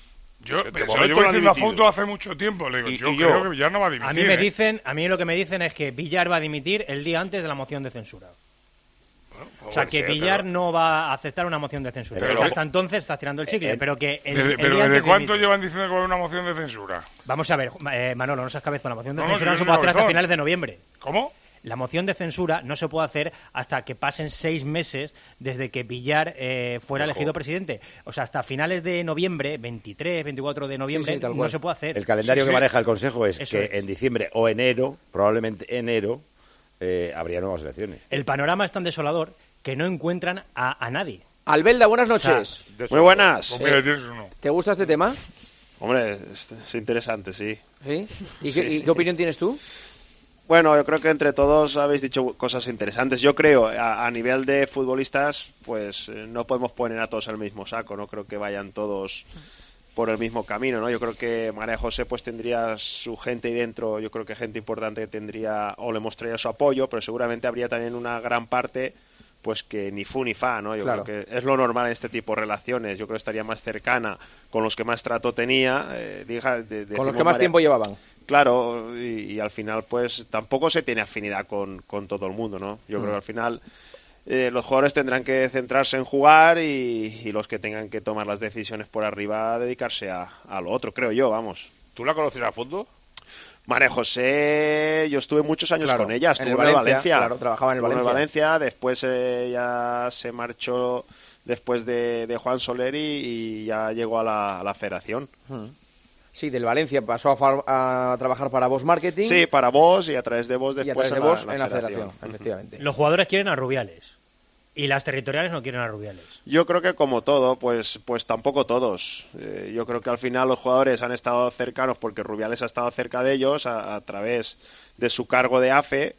Yo De se lo momento llevo no ha diciendo a dimitido. Fouto hace mucho tiempo. Le digo, Y- yo y yo- creo que Villar no va a dimitir. A mí me ¿eh? dicen, a mí lo que me dicen es que Villar va a dimitir el día antes de la moción de censura. O sea, que ser, Villar pero- no va a aceptar una moción de censura. Pero- Porque hasta entonces estás tirando el chicle, Eh, pero que el, Desde- el pero día ¿desde antes cuánto dimite. llevan diciendo que va a haber una moción de censura? Vamos a ver, eh, Manolo, no seas cabezón. La moción de No, no, censura si no se yo puede soy hacer hasta cabezón. finales de noviembre. ¿Cómo? La moción de censura no se puede hacer hasta que pasen seis meses desde que Villar eh, fuera Ojo. elegido presidente. O sea, hasta finales de noviembre, veintitrés, veinticuatro de noviembre, Sí, sí, tal no cual. se puede hacer. El calendario Sí, que sí. maneja el Consejo es Eso que es. en diciembre o enero, probablemente enero, eh, habría nuevas elecciones. El panorama es tan desolador que no encuentran a, a nadie. Albelda, buenas noches. Muy buenas. Pues mira, Eh, tienes uno. ¿Te gusta este tema? Hombre, es, es interesante, sí. ¿Sí? ¿Y qué, y qué opinión tienes tú? Bueno, yo creo que entre todos habéis dicho cosas interesantes. Yo creo, a, a nivel de futbolistas, pues eh, no podemos poner a todos al mismo saco. No creo que vayan todos por el mismo camino, ¿no? Yo creo que María José pues tendría su gente ahí dentro. Yo creo que gente importante tendría o le mostraría su apoyo, pero seguramente habría también una gran parte pues que ni fu ni fa, ¿no? Yo Claro. creo que es lo normal en este tipo de relaciones. Yo creo que estaría más cercana con los que más trato tenía. Eh, diga- de- Con los decimos que más María- tiempo llevaban. Claro, y, y al final pues tampoco se tiene afinidad con, con todo el mundo, ¿no? Yo Mm. creo que al final eh, los jugadores tendrán que centrarse en jugar y, y los que tengan que tomar las decisiones por arriba dedicarse a, a lo otro, creo yo, vamos. ¿Tú la conoces a fondo? María José, yo estuve muchos años Claro, con ella, en estuvo el en el Valencia, Valencia, claro, trabajaba en el Estuvo Valencia. después eh, ya se marchó después de, de Juan Soler y, y ya llegó a la, a la federación. Hmm. Sí, del Valencia pasó a, far- a trabajar para Vos Marketing. Sí, para vos y a través de vos y a después través de en Vos en la federación, Ujú. efectivamente. Los jugadores quieren a Rubiales y las territoriales no quieren a Rubiales. Yo creo que como todo, pues, pues tampoco todos. Eh, yo creo que al final los jugadores han estado cercanos porque Rubiales ha estado cerca de ellos a, a través de su cargo de A F E,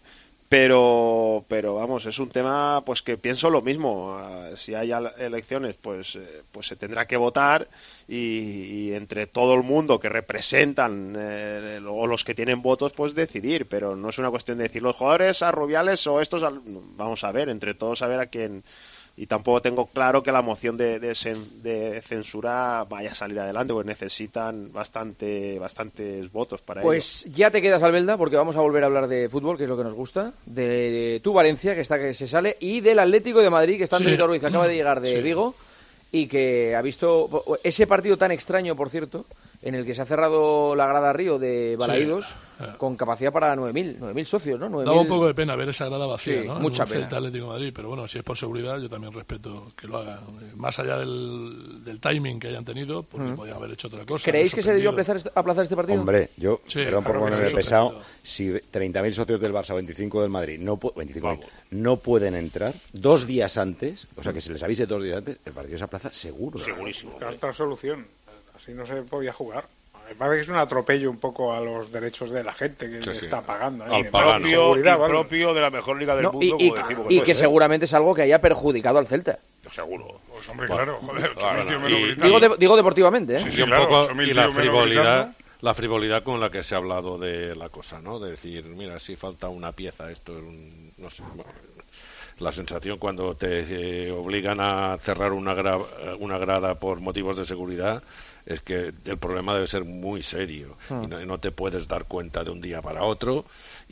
pero pero vamos, es un tema pues que pienso lo mismo. Uh, si hay elecciones, pues eh, pues se tendrá que votar y, y entre todo el mundo que representan eh, o los que tienen votos, pues decidir, pero no es una cuestión de decir los jugadores a Rubiales o estos a... vamos a ver, entre todos a ver a quién. Y tampoco tengo claro que la moción de, de, de censura vaya a salir adelante, porque necesitan bastante bastantes votos para ello. Pues ya te quedas, Albelda, porque vamos a volver a hablar de fútbol, que es lo que nos gusta, de tu Valencia, que está que se sale, y del Atlético de Madrid, que está Antonio sí. Ruiz, que acaba de llegar de sí. Vigo, y que ha visto ese partido tan extraño, por cierto, en el que se ha cerrado la grada Río de Balaídos, sí. con capacidad para nueve mil socios, ¿no? nueve mil... Daba un poco de pena ver esa grada vacía, sí, ¿no? Mucha en un pena. Celta Atlético de Madrid, pero bueno, si es por seguridad, yo también respeto que lo hagan. Más allá del, del timing que hayan tenido, porque mm. podían haber hecho otra cosa. ¿Creéis que se debió aplazar este, aplazar este partido? Hombre, yo, sí, perdón por claro ponerme pesado, si treinta mil socios del Barça, veinticinco del Madrid, no, veinticinco no pueden entrar dos días antes, o sea, que se les avise dos días antes, el partido se aplaza seguro. Segurísimo. Otra solución. Así no se podía jugar. Me parece que es un atropello un poco a los derechos de la gente que sí, sí. está pagando. ¿eh? Al propio, y ¿vale? propio de la mejor liga del no, mundo, y, como decimos. Y que ser. seguramente es algo que haya perjudicado al Celta. Seguro. Pues hombre, claro, joder, claro, claro, y, digo, de, digo deportivamente, ¿eh? Sí, sí, y un claro, poco y la frivolidad, la frivolidad con la que se ha hablado de la cosa, ¿no? De decir, mira, si falta una pieza, esto es un, no sé, la sensación cuando te eh, obligan a cerrar una, gra una grada por motivos de seguridad es que el problema debe ser muy serio hmm. y no, no te puedes dar cuenta de un día para otro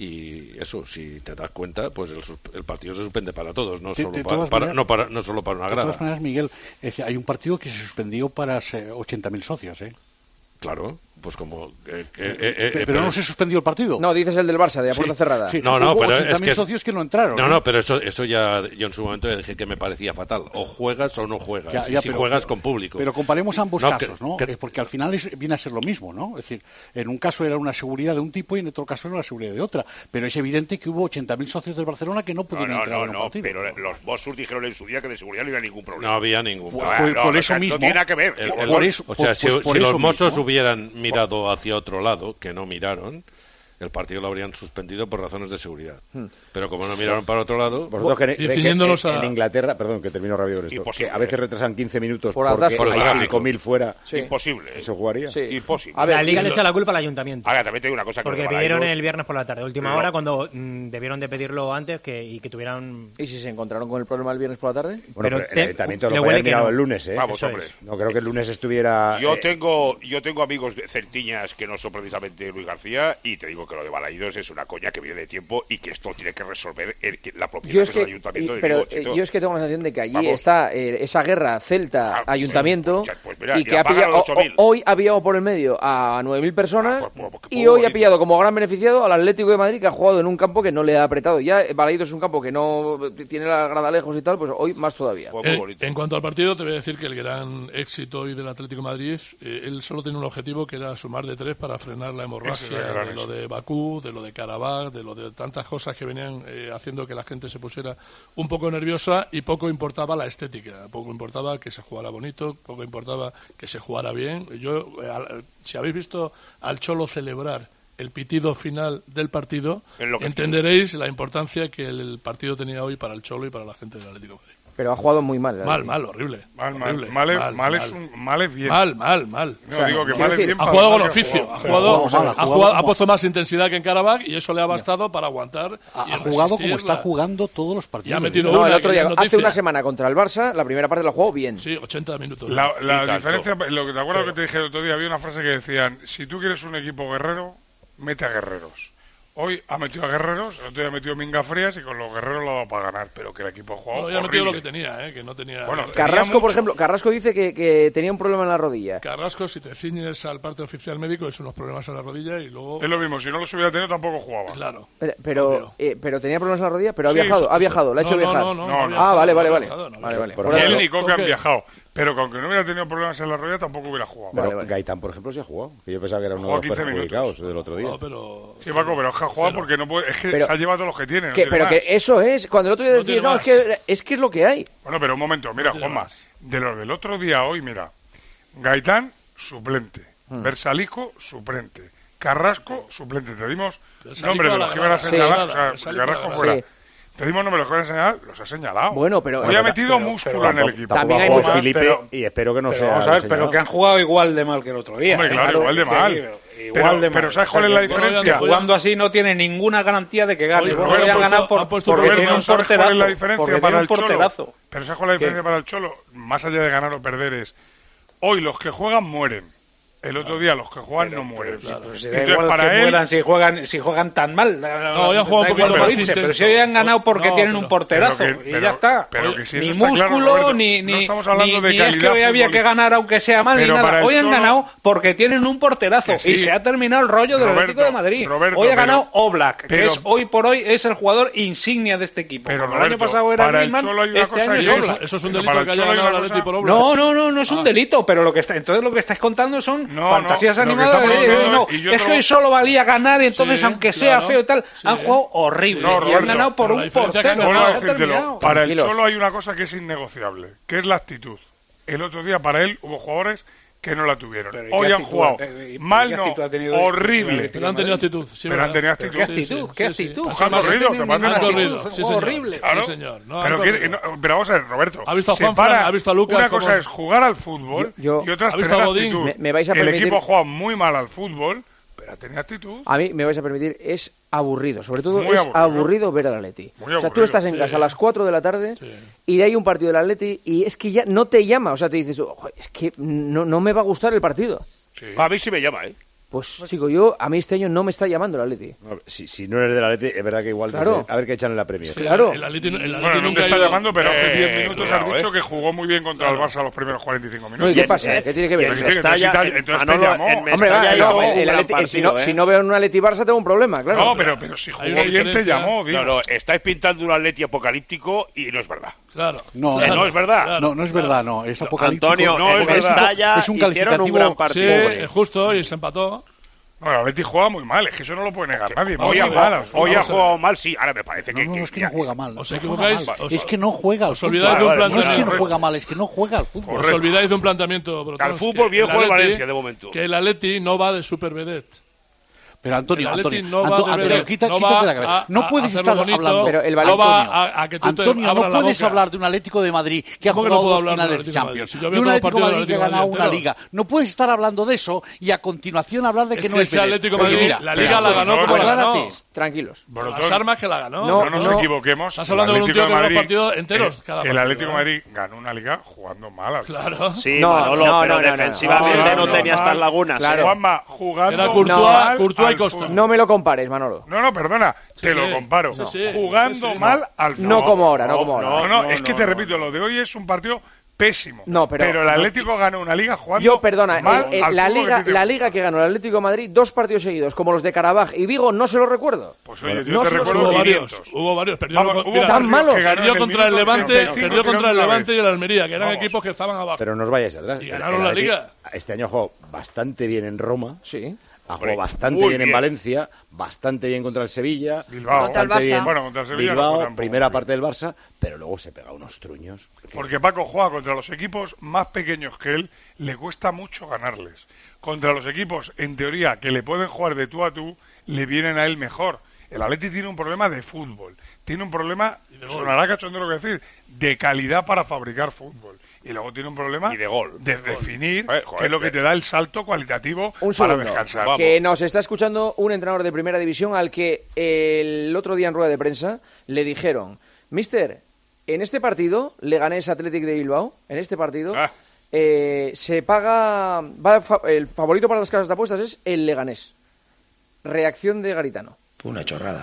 y eso, si te das cuenta, pues el, el partido se suspende para todos, no, de, solo, de para, para, maneras, no, para, no solo para una grada. De todas maneras, Miguel, es, hay un partido que se suspendió para ochenta mil socios, ¿eh? Claro, pues como... Eh, eh, eh, pero, pero, pero no se suspendió el partido. No, dices el del Barça, de a puerta sí, cerrada. Sí, no, no, hubo pero ochenta mil es que, socios que no entraron. No, ¿eh? no, pero eso, eso ya yo en su momento dije que me parecía fatal. O juegas o no juegas. Ya, ya, si pero, juegas con público. Pero comparemos ambos no, casos, que, ¿no? Que, porque al final es, viene a ser lo mismo, ¿no? Es decir, en un caso era una seguridad de un tipo y en otro caso era una seguridad de otra. Pero es evidente que hubo ochenta mil socios del Barcelona que no pudieron no, no, entrar no, en un no, partido. pero los Mossos dijeron en su día que de seguridad no había ningún problema. No había ningún problema. Pues, por, no, por no, eso no, mismo. No tiene nada que ver. El, el, por eso, o sea, pues, si, pues por si eso los Mossos mismo. hubieran mirado hacia otro lado, que no miraron, el partido lo habrían suspendido por razones de seguridad. Hmm. Pero como no miraron para otro lado... Vosotros que, y que, que en, a... en Inglaterra, perdón, que termino rápido con esto, que a veces retrasan quince minutos por porque por hay cinco mil fuera. Sí. Imposible. ¿Eso jugaría? Sí. Imposible. A ver, la Liga le echa la culpa al ayuntamiento. Ahora, también te digo una cosa. Porque que pidieron Balaídos... el viernes por la tarde, última no. hora, cuando mmm, debieron de pedirlo antes que, y que tuvieran... ¿Y si se encontraron con el problema el viernes por la tarde? Bueno, pero, pero el ayuntamiento lo había mirado no. el lunes, ¿eh? Vamos, hombre. No creo que el lunes estuviera... Yo eh... tengo yo tengo amigos de Certiñas que no son precisamente Luis García y te digo que lo de Balaídos es una coña que viene de tiempo y que esto tiene que resolver el, la propiedad es que, del ayuntamiento. Y, de pero Vigo, yo es que tengo la sensación de que allí Vamos. está eh, esa guerra Celta-ayuntamiento ah, pues, pues mira, y que ha pillado, o, hoy ha pillado por el medio a nueve mil personas ah, pues, pues, y hoy bonito. ha pillado como gran beneficiado al Atlético de Madrid, que ha jugado en un campo que no le ha apretado. Ya Balaídos es un campo que no tiene la grada lejos y tal, pues hoy más todavía. Pues eh, en cuanto al partido, te voy a decir que el gran éxito hoy del Atlético de Madrid, eh, él solo tiene un objetivo que era sumar de tres para frenar la hemorragia de lo de Bakú, de lo de Karabaj, de lo de tantas cosas que venían eh, haciendo que la gente se pusiera un poco nerviosa y poco importaba la estética, poco importaba que se jugara bonito, poco importaba que se jugara bien. Yo, eh, si habéis visto al Cholo celebrar el pitido final del partido, entenderéis la importancia que el partido tenía hoy para el Cholo y para la gente del Atlético de Madrid. Pero ha jugado muy mal. Mal, mal, horrible. Mal, horrible. mal, mal, mal, mal, mal es un, mal es bien. Mal, mal, mal. No, o sea, digo que mal decir, es bien. Ha jugado con mal oficio. Ha jugado, ha, jugado, ha, jugado, ha, jugado, ha puesto más intensidad que en Karabaj y eso le ha bastado para aguantar. Ha, y ha jugado como está jugando todos los partidos. Ya ha metido no, una, el otro día, hace una semana contra el Barça, la primera parte la jugó bien. Sí, ochenta minutos. La, la diferencia, lo que te acuerdas que te dije el otro día, había una frase que decían, si tú quieres un equipo guerrero, mete a guerreros. Hoy ha metido a guerreros, el otro día ha metido Minga Frías y con los guerreros lo ha dado para ganar, pero que el equipo ha jugado no, ya ha metido lo que tenía, ¿eh? Que no tenía... Bueno, Carrasco, tenía por ejemplo, Carrasco dice que, que tenía un problema en la rodilla. Carrasco, si te ciñes al parte oficial médico, es unos problemas en la rodilla y luego... Es lo mismo, si no los hubiera tenido tampoco jugaba. Claro. Pero, pero, eh, pero tenía problemas en la rodilla, pero ha sí, viajado, eso, ha viajado, le ha hecho no, viajar. No, no, no, no, no, ah, vale, vale, vale. Viajado, no, vale, vale. Por y él y Coque han viajado. Pero con que no hubiera tenido problemas en la rodilla tampoco hubiera jugado. Pero vale, vale. Gaitán, por ejemplo, sí ha jugado. Que yo pensaba que era uno de los perjudicados del otro día. No, pero... Sí, Paco, pero es que ha jugado porque no puede... Es que pero, se ha llevado todos los que tiene. No que, tiene pero más. que eso es... Cuando el otro día no decía, no, es que, es que es lo que hay. Bueno, pero un momento. Mira, no Juanma, de los del otro día a hoy, mira. Gaitán, suplente. Hmm. Versalico, suplente. Carrasco, suplente. Te dimos Pero nombre de los que iban a señalar. Sí, o sea, Carrasco fuera. Sí. Te dimos nombre de los que iban a señalar, los ha señalado. Bueno, pero... Hoy ha metido pero, músculo pero, en el equipo. También hay mucho Felipe pero, y espero que no pero, sea... Vamos a ver, pero que han jugado igual de mal que el otro día. Hombre, claro, ¿eh? igual de mal. Igual pero, de mal. Pero ¿sabes cuál es la diferencia? Que jugando así no tiene ninguna garantía de que gane. Oye, bueno, Roberto, han ganado por, puesto, porque Roberto, tiene un ¿sabes porterazo. cuál es la diferencia para el porterazo. Cholo? Pero ¿sabes cuál es la diferencia para el Cholo? Más allá de ganar o perder es... Hoy los que juegan mueren. El otro día los que juegan pero, no mueren. Pero, claro. Si da igual para que él... mueran si juegan, si juegan tan mal. No, hoy han jugado un poquito más intenso. Pero si hoy han ganado porque no, tienen pero, un porterazo pero que, pero, y ya está. Pero que si ni eso músculo, claro, Roberto, ni, no ni, estamos hablando ni, de ni es que hoy había que ganar aunque sea mal pero ni nada. Hoy han Cholo... ganado porque tienen un porterazo sí. y se ha terminado el rollo del Atlético de Madrid. Roberto, hoy ha pero, ganado Oblak, pero, que es hoy por hoy es el jugador insignia de este equipo. Pero Como el año pasado era Griezmann, este año es Oblak. Eso es un delito que haya ganado el Atlético por Oblak. No, no, no, no es un delito, pero lo que está entonces lo que estáis contando son fantasías animadas. No, es que hoy solo valía ganar y entonces, sí, aunque sea claro, feo y tal, sí, han jugado horrible. No, Roberto, y han ganado por un portero. No, para el Cholo hay una cosa que es innegociable, que es la actitud. El otro día para él hubo jugadores que no la tuvieron. Hoy han jugado mal, no, horrible. Pero han tenido actitud. Sí, pero han tenido actitud. ¿Qué actitud? ¿Qué actitud? Han corrido, te han corrido. Sí, horrible. Claro. Sí, señor. No, pero, que, no, pero vamos a ver, Roberto. Ha visto a Juanfran, ha visto a Lucas. Una cosa es jugar al fútbol yo, yo, y otra es tener actitud. Me, me vais a permitir... El equipo ha jugado muy mal al fútbol, pero ha tenido actitud. A mí me vais a permitir, es aburrido, sobre todo muy es aburrido. aburrido ver al Atleti. Muy o sea, tú estás en sí. casa a las cuatro de la tarde sí. y hay un partido del Atleti y es que ya no te llama, o sea, te dices, oh, es que no, no me va a gustar el partido. Sí. A mí sí me llama, ¿eh? Pues, pues chico, yo a mí este año no me está llamando el Atleti. No, si, si no eres del Atleti, es verdad que igual claro. te, a ver qué echan en la Premier. Sí, claro. El Atleti, el Atleti bueno, nunca no te está ido... llamando, pero hace diez eh, minutos claro, has dicho eh. que jugó muy bien contra claro. el Barça los primeros cuarenta y cinco minutos. No, ¿y qué pasa? ¿Qué tiene que ver? Entonces te llamó. Hombre, va, no, el Atleti, si, no, si no veo un Atleti Barça tengo un problema, claro. No, pero, pero si jugó bien te llamó. No, no, estáis pintando un Atleti apocalíptico y no es verdad. Claro. No, no es verdad. No, no es verdad, no. Es apocalíptico. Antonio, no es verdad. Es un calificativo. Un gran partido. Sí, justo, y se empató. No, el Atleti juega muy mal, es que eso no lo puede negar nadie. Hoy, ha, mal, hoy ha jugado mal, sí, ahora me parece no, que... No, no, es que no juega mal. Os equivocáis. Es que no juega al fútbol. Vale, vale, no es que no juega mal, es que no juega al fútbol. Os olvidáis de un planteamiento brutal. Al fútbol bien juega el Valencia, de momento. Que el Atleti no va de super vedette. Pero Antonio, Antonio, no Antonio, Antonio quita, no quítate la cabeza. No puedes estar bonito, hablando. Pero el Antonio, a, a que tú Antonio no puedes hablar de un Atlético de Madrid que ha jugado no dos finales de Champions, si de un Atlético de Madrid que ha ganado una liga. No puedes estar hablando de eso y a continuación hablar de que es no que es vedette. Atlético Madrid, mira, la liga la ganó como la ganó. Tranquilos. Las armas que la ganó. No nos equivoquemos. Estás hablando de un tío que ganó partidos enteros cada partido. El Atlético de Madrid ganó una liga jugando mal. Claro. Sí, Manolo, pero defensivamente no tenía estas lagunas. Juanma, jugando Era Courtois y Costa. No me lo compares, Manolo. No, no, perdona, sí, te sí. lo comparo. Sí, sí. Jugando sí, sí. mal al fútbol. No como ahora, no como ahora. No, no, no es que te repito, lo de hoy es un partido pésimo. No, pero, pero el Atlético no, ganó una liga jugando Yo, perdona, mal el, el, la liga la liga que ganó el Atlético de Madrid, dos partidos seguidos, como los de Carabaj y Vigo, no se los recuerdo. Pues oye, yo no te recuerdo hubo varios, hubo varios, perdió Vamos, con, mira, tan malos. Perdió contra el Levante, perdió contra el Levante y el Almería, que eran Vamos. equipos que estaban abajo. Pero no os vayáis atrás. Y ganaron la liga. Este año jugó bastante bien en Roma. Sí. Ha jugado bastante bien, bien en Valencia, bastante bien contra el Sevilla, Bilbao, bastante bien bueno, contra el Sevilla Bilbao, no primera parte del Barça, pero luego se pega unos truños. Porque Paco juega contra los equipos más pequeños que él, le cuesta mucho ganarles. Contra los equipos, en teoría, que le pueden jugar de tú a tú, le vienen a él mejor. El Atleti tiene un problema de fútbol, tiene un problema, sonará cachondero lo que decir, de calidad para fabricar fútbol. Y luego tiene un problema y de gol de, de definir eh, joder, qué es lo que te da el salto cualitativo un para segundo, descansar. Que nos está escuchando un entrenador de primera división al que el otro día en rueda de prensa le dijeron: Mister, en este partido, Leganés Athletic de Bilbao, en este partido ah. eh, se paga, va, el favorito para las casas de apuestas es el Leganés. Reacción de Garitano. Una chorrada.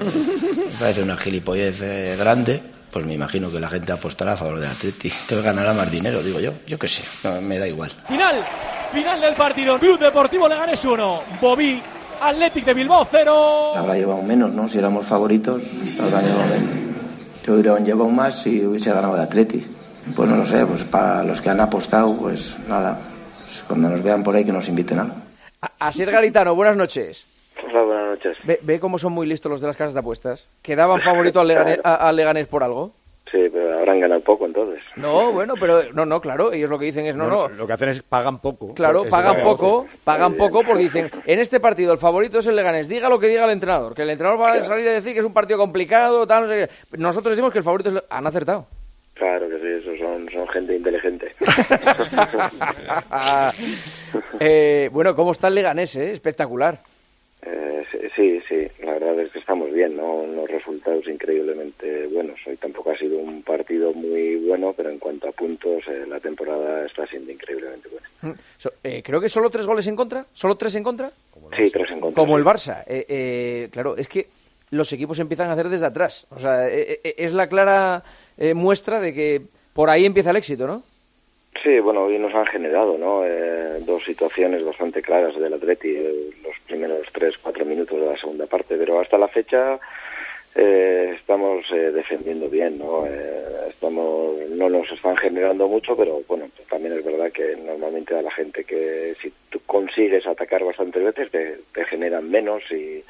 Me parece una gilipollez eh, grande. Pues me imagino que la gente apostará a favor del Atleti. Entonces ganará más dinero, digo yo. Yo qué sé, no, me da igual. Final, final del partido. Club Deportivo Leganés uno, Bobby, Athletic de Bilbao cero. Habrá llevado menos, ¿no? Si éramos favoritos, habrá llevado menos. Yo hubiera llevado más si hubiese ganado el Atleti. Pues no lo sé, pues para los que han apostado, pues nada. Pues cuando nos vean por ahí que nos inviten algo. Asier Garitano, buenas noches. Hola, buenas noches. ¿Ve, ¿Ve cómo son muy listos los de las casas de apuestas? ¿Que daban favorito al Leganés, a, al Leganés por algo? Sí, pero habrán ganado poco entonces. No, bueno, pero no, no, claro, ellos lo que dicen es no, no. Lo que hacen es pagan poco. Claro, pagan poco, pagan poco porque dicen, en este partido el favorito es el Leganés, diga lo que diga el entrenador, que el entrenador va a salir a decir que es un partido complicado, tal, no sé qué. Nosotros decimos que el favorito es el... Han acertado. Claro que sí, eso son, son gente inteligente. eh, bueno, ¿cómo está el Leganés, eh? Espectacular. Eh, sí, sí, la verdad es que estamos bien, ¿no? Unos resultados increíblemente buenos. Hoy tampoco ha sido un partido muy bueno, pero en cuanto a puntos, eh, la temporada está siendo increíblemente buena. So, eh, creo que solo tres goles en contra, solo tres en contra. Sí, tres en contra. Como sí. el Barça. Eh, eh, claro, es que los equipos empiezan a hacer desde atrás. O sea, eh, eh, es la clara eh, muestra de que por ahí empieza el éxito, ¿no? Sí, bueno, hoy nos han generado, ¿no? Eh, dos situaciones bastante claras del Atleti, eh, los primeros tres, cuatro minutos de la segunda parte, pero hasta la fecha eh, estamos eh, defendiendo bien, ¿no? Eh, estamos, no nos están generando mucho, pero bueno, también es verdad que normalmente a la gente que si tú consigues atacar bastantes veces te, te generan menos y,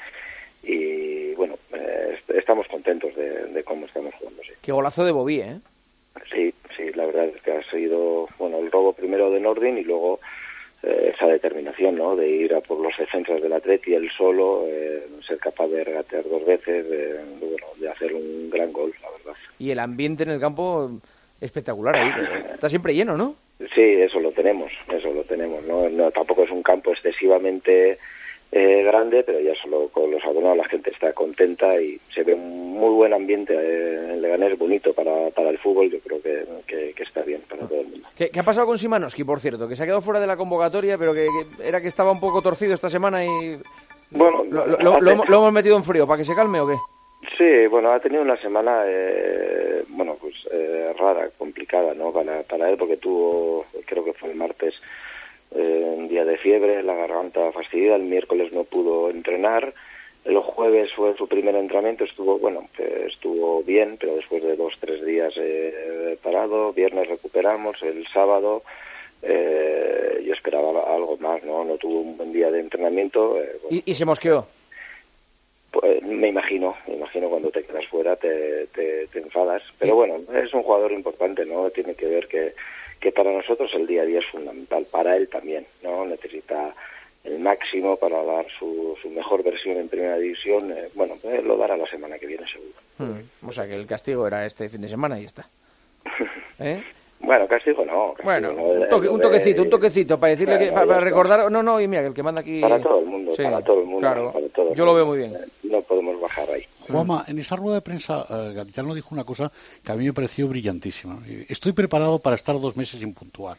y bueno, eh, est- estamos contentos de, de cómo estamos jugando, sí. Qué golazo de Bobby, ¿eh? Sí, sí, la verdad es que ha sido, bueno, el robo primero de Nordin y luego eh, esa determinación, ¿no? De ir a por los defensas del Atleti, él solo, eh, ser capaz de regatear dos veces, de, de, bueno, de hacer un gran gol, la verdad. Y el ambiente en el campo espectacular ahí. Está siempre lleno, ¿no? Sí, eso lo tenemos, eso lo tenemos, ¿no? No, tampoco es un campo excesivamente eh, grande, pero ya solo con los abonados la gente está contenta y se ve un muy buen ambiente eh, en Leganés, bonito para, para el fútbol, yo creo que, que, que está bien para todo el mundo. ¿Qué, qué ha pasado con Szymanowski, por cierto? Que se ha quedado fuera de la convocatoria, pero que, que era que estaba un poco torcido esta semana y... Bueno, ¿Lo, lo, lo, lo, lo hemos metido en frío para que se calme o qué? Sí, bueno, ha tenido una semana, eh, bueno, pues eh, rara, complicada, ¿no? Para, para él, porque tuvo, creo que fue el martes, eh, un día de fiebre, la garganta fastidiada, el miércoles no pudo entrenar, el jueves fue su primer entrenamiento, estuvo, bueno, eh, estuvo bien, pero después de dos, tres días eh, parado, viernes recuperamos, el sábado eh, yo esperaba algo más, ¿no? No tuvo un buen día de entrenamiento. Eh, bueno, ¿Y, ¿Y se mosqueó? Pues me imagino, me imagino cuando te quedas fuera te, te, te enfadas, pero bueno, es un jugador importante, ¿no? Tiene que ver que, que para nosotros el día a día es fundamental, para él también, ¿no? Necesita el máximo para dar su, su mejor versión en primera división, eh, bueno, eh, lo dará la semana que viene seguro. Hmm. O sea que el castigo era este fin de semana y ya está. ¿Eh? Bueno, castigo no. Castigo bueno, no, un, toque, un toquecito, un toquecito para decirle bueno, que para, para recordar, no, no, y mira, el que manda aquí para todo el mundo, sí, para todo el mundo, claro. para todo el Yo mundo. lo veo muy bien. No podemos bajar ahí. Juanma, en esa rueda de prensa, eh, Garitano dijo una cosa que a mí me pareció brillantísima. Estoy preparado para estar dos meses sin puntuar.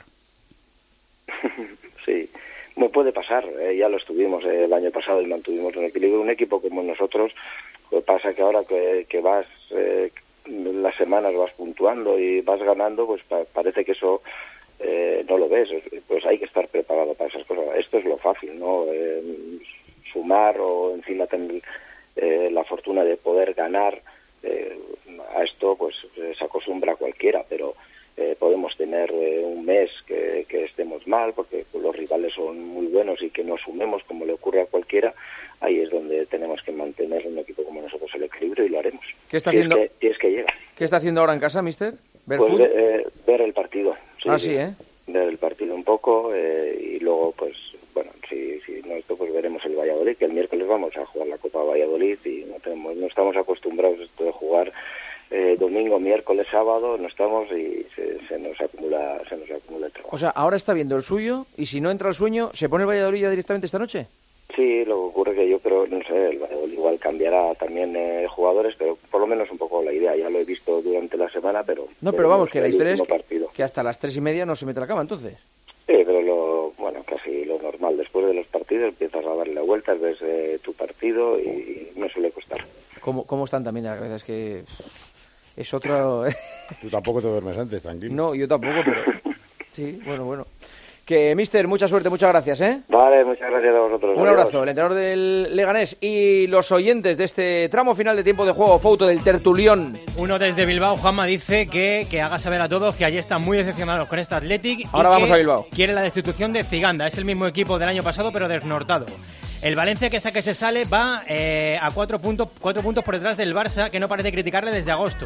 Sí, me puede pasar. Eh, ya lo estuvimos eh, el año pasado y mantuvimos en equilibrio. Un equipo como nosotros, pues pasa que ahora que, que vas, eh, las semanas vas puntuando y vas ganando, pues pa- parece que eso eh, no lo ves. Pues hay que estar preparado para esas cosas. Esto es lo fácil, ¿no? Eh, sumar o encima tener eh, la fortuna de poder ganar, eh, a esto pues eh, se acostumbra cualquiera, pero eh, podemos tener eh, un mes que, que estemos mal porque los rivales son muy buenos y que no sumemos como le ocurre a cualquiera. Ahí es donde tenemos que mantener un equipo como nosotros el equilibrio y lo haremos. ¿Qué está si haciendo? Es que, si es que llega. ¿Qué está haciendo ahora en casa, mister? ¿Ver Pues fútbol? ve- eh, ver el partido. Ah, sí, ¿eh? Ver el partido un poco eh, y luego, pues, bueno, si, si no esto, pues veremos el Valladolid, que el miércoles vamos a jugar la Copa Valladolid y no tenemos, no estamos acostumbrados a esto de jugar eh, domingo, miércoles, sábado, no estamos y se, se nos acumula, se nos acumula el trabajo. O sea, ahora está viendo el suyo y si no entra el sueño, ¿se pone el Valladolid ya directamente esta noche? Sí, lo que ocurre que yo creo, no sé, el Valladolid igual cambiará también eh, jugadores, pero por lo menos un poco la idea, ya lo he visto durante la semana, pero... No, pero vamos, que la el historia es último que, partido. que hasta las tres y media no se mete a la cama, entonces. Sí, pero lo, bueno, casi lo normal. Después de los partidos empiezas a darle vueltas, ves eh, tu partido y no suele costar. ¿Cómo, cómo están también de la cabeza? Es que es otro... Tú tampoco te duermes antes, tranquilo. No, yo tampoco, pero... Sí, bueno, bueno. Que, mister, mucha suerte, muchas gracias, ¿eh? Vale, muchas gracias a vosotros. Un Adiós. abrazo, el entrenador del Leganés y los oyentes de este tramo final de tiempo de juego, foto del tertulión. Uno desde Bilbao, Juanma, dice que, que haga saber a todos que allí están muy decepcionados con este Athletic. Ahora y vamos que a Bilbao. Quiere la destitución de Ziganda. Es el mismo equipo del año pasado, pero desnortado. El Valencia, que hasta que se sale, va eh, a cuatro puntos, cuatro puntos por detrás del Barça, que no parece criticarle desde agosto.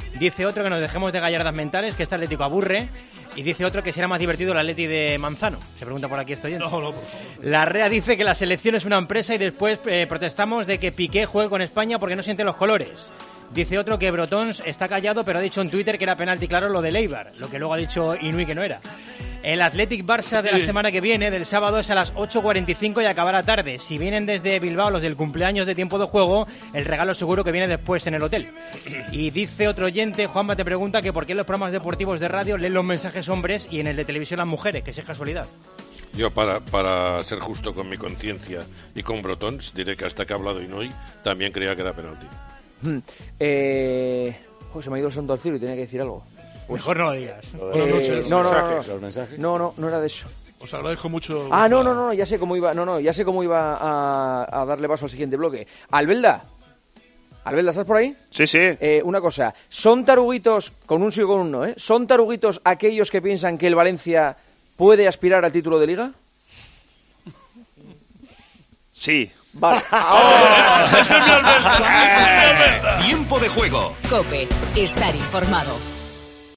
Dice otro que nos dejemos de gallardas mentales, que este Atlético aburre. Y dice otro que será más divertido el Atleti de Manzano. Se pregunta por aquí, estoy yendo. No, no, por favor. La Rea dice que la selección es una empresa y después eh, protestamos de que Piqué juegue con España porque no siente los colores. Dice otro que Brotons está callado, pero ha dicho en Twitter que era penalti claro lo de Eibar, lo que luego ha dicho Inui que no era. El Athletic Barça de la semana que viene, del sábado, es a las ocho cuarenta y cinco y acabará tarde. Si vienen desde Bilbao los del cumpleaños de tiempo de juego, el regalo seguro que viene después en el hotel. Y dice otro oyente, Juanma te pregunta que por qué en los programas deportivos de radio leen los mensajes hombres y en el de televisión las mujeres, que si es casualidad. Yo, para, para ser justo con mi conciencia y con Brotons, diré que hasta que ha hablado Inui, también creía que era penalti. Hmm. Eh... Oh, se me ha ido el santo al cielo y tenía que decir algo. Pues, Mejor no lo digas. Buenas eh, noches. No, no, no, no. no, no, no era de eso. Os agradezco mucho. Ah, no, no, no, ya sé cómo iba, no, no, ya sé cómo iba a, a darle paso al siguiente bloque. Albelda, Albelda, ¿estás por ahí? Sí, sí. Eh, una cosa, ¿son taruguitos, con un sí o con un no, eh? ¿Son taruguitos aquellos que piensan que el Valencia puede aspirar al título de Liga? Sí. Vale. Tiempo de juego. COPE. Estar informado.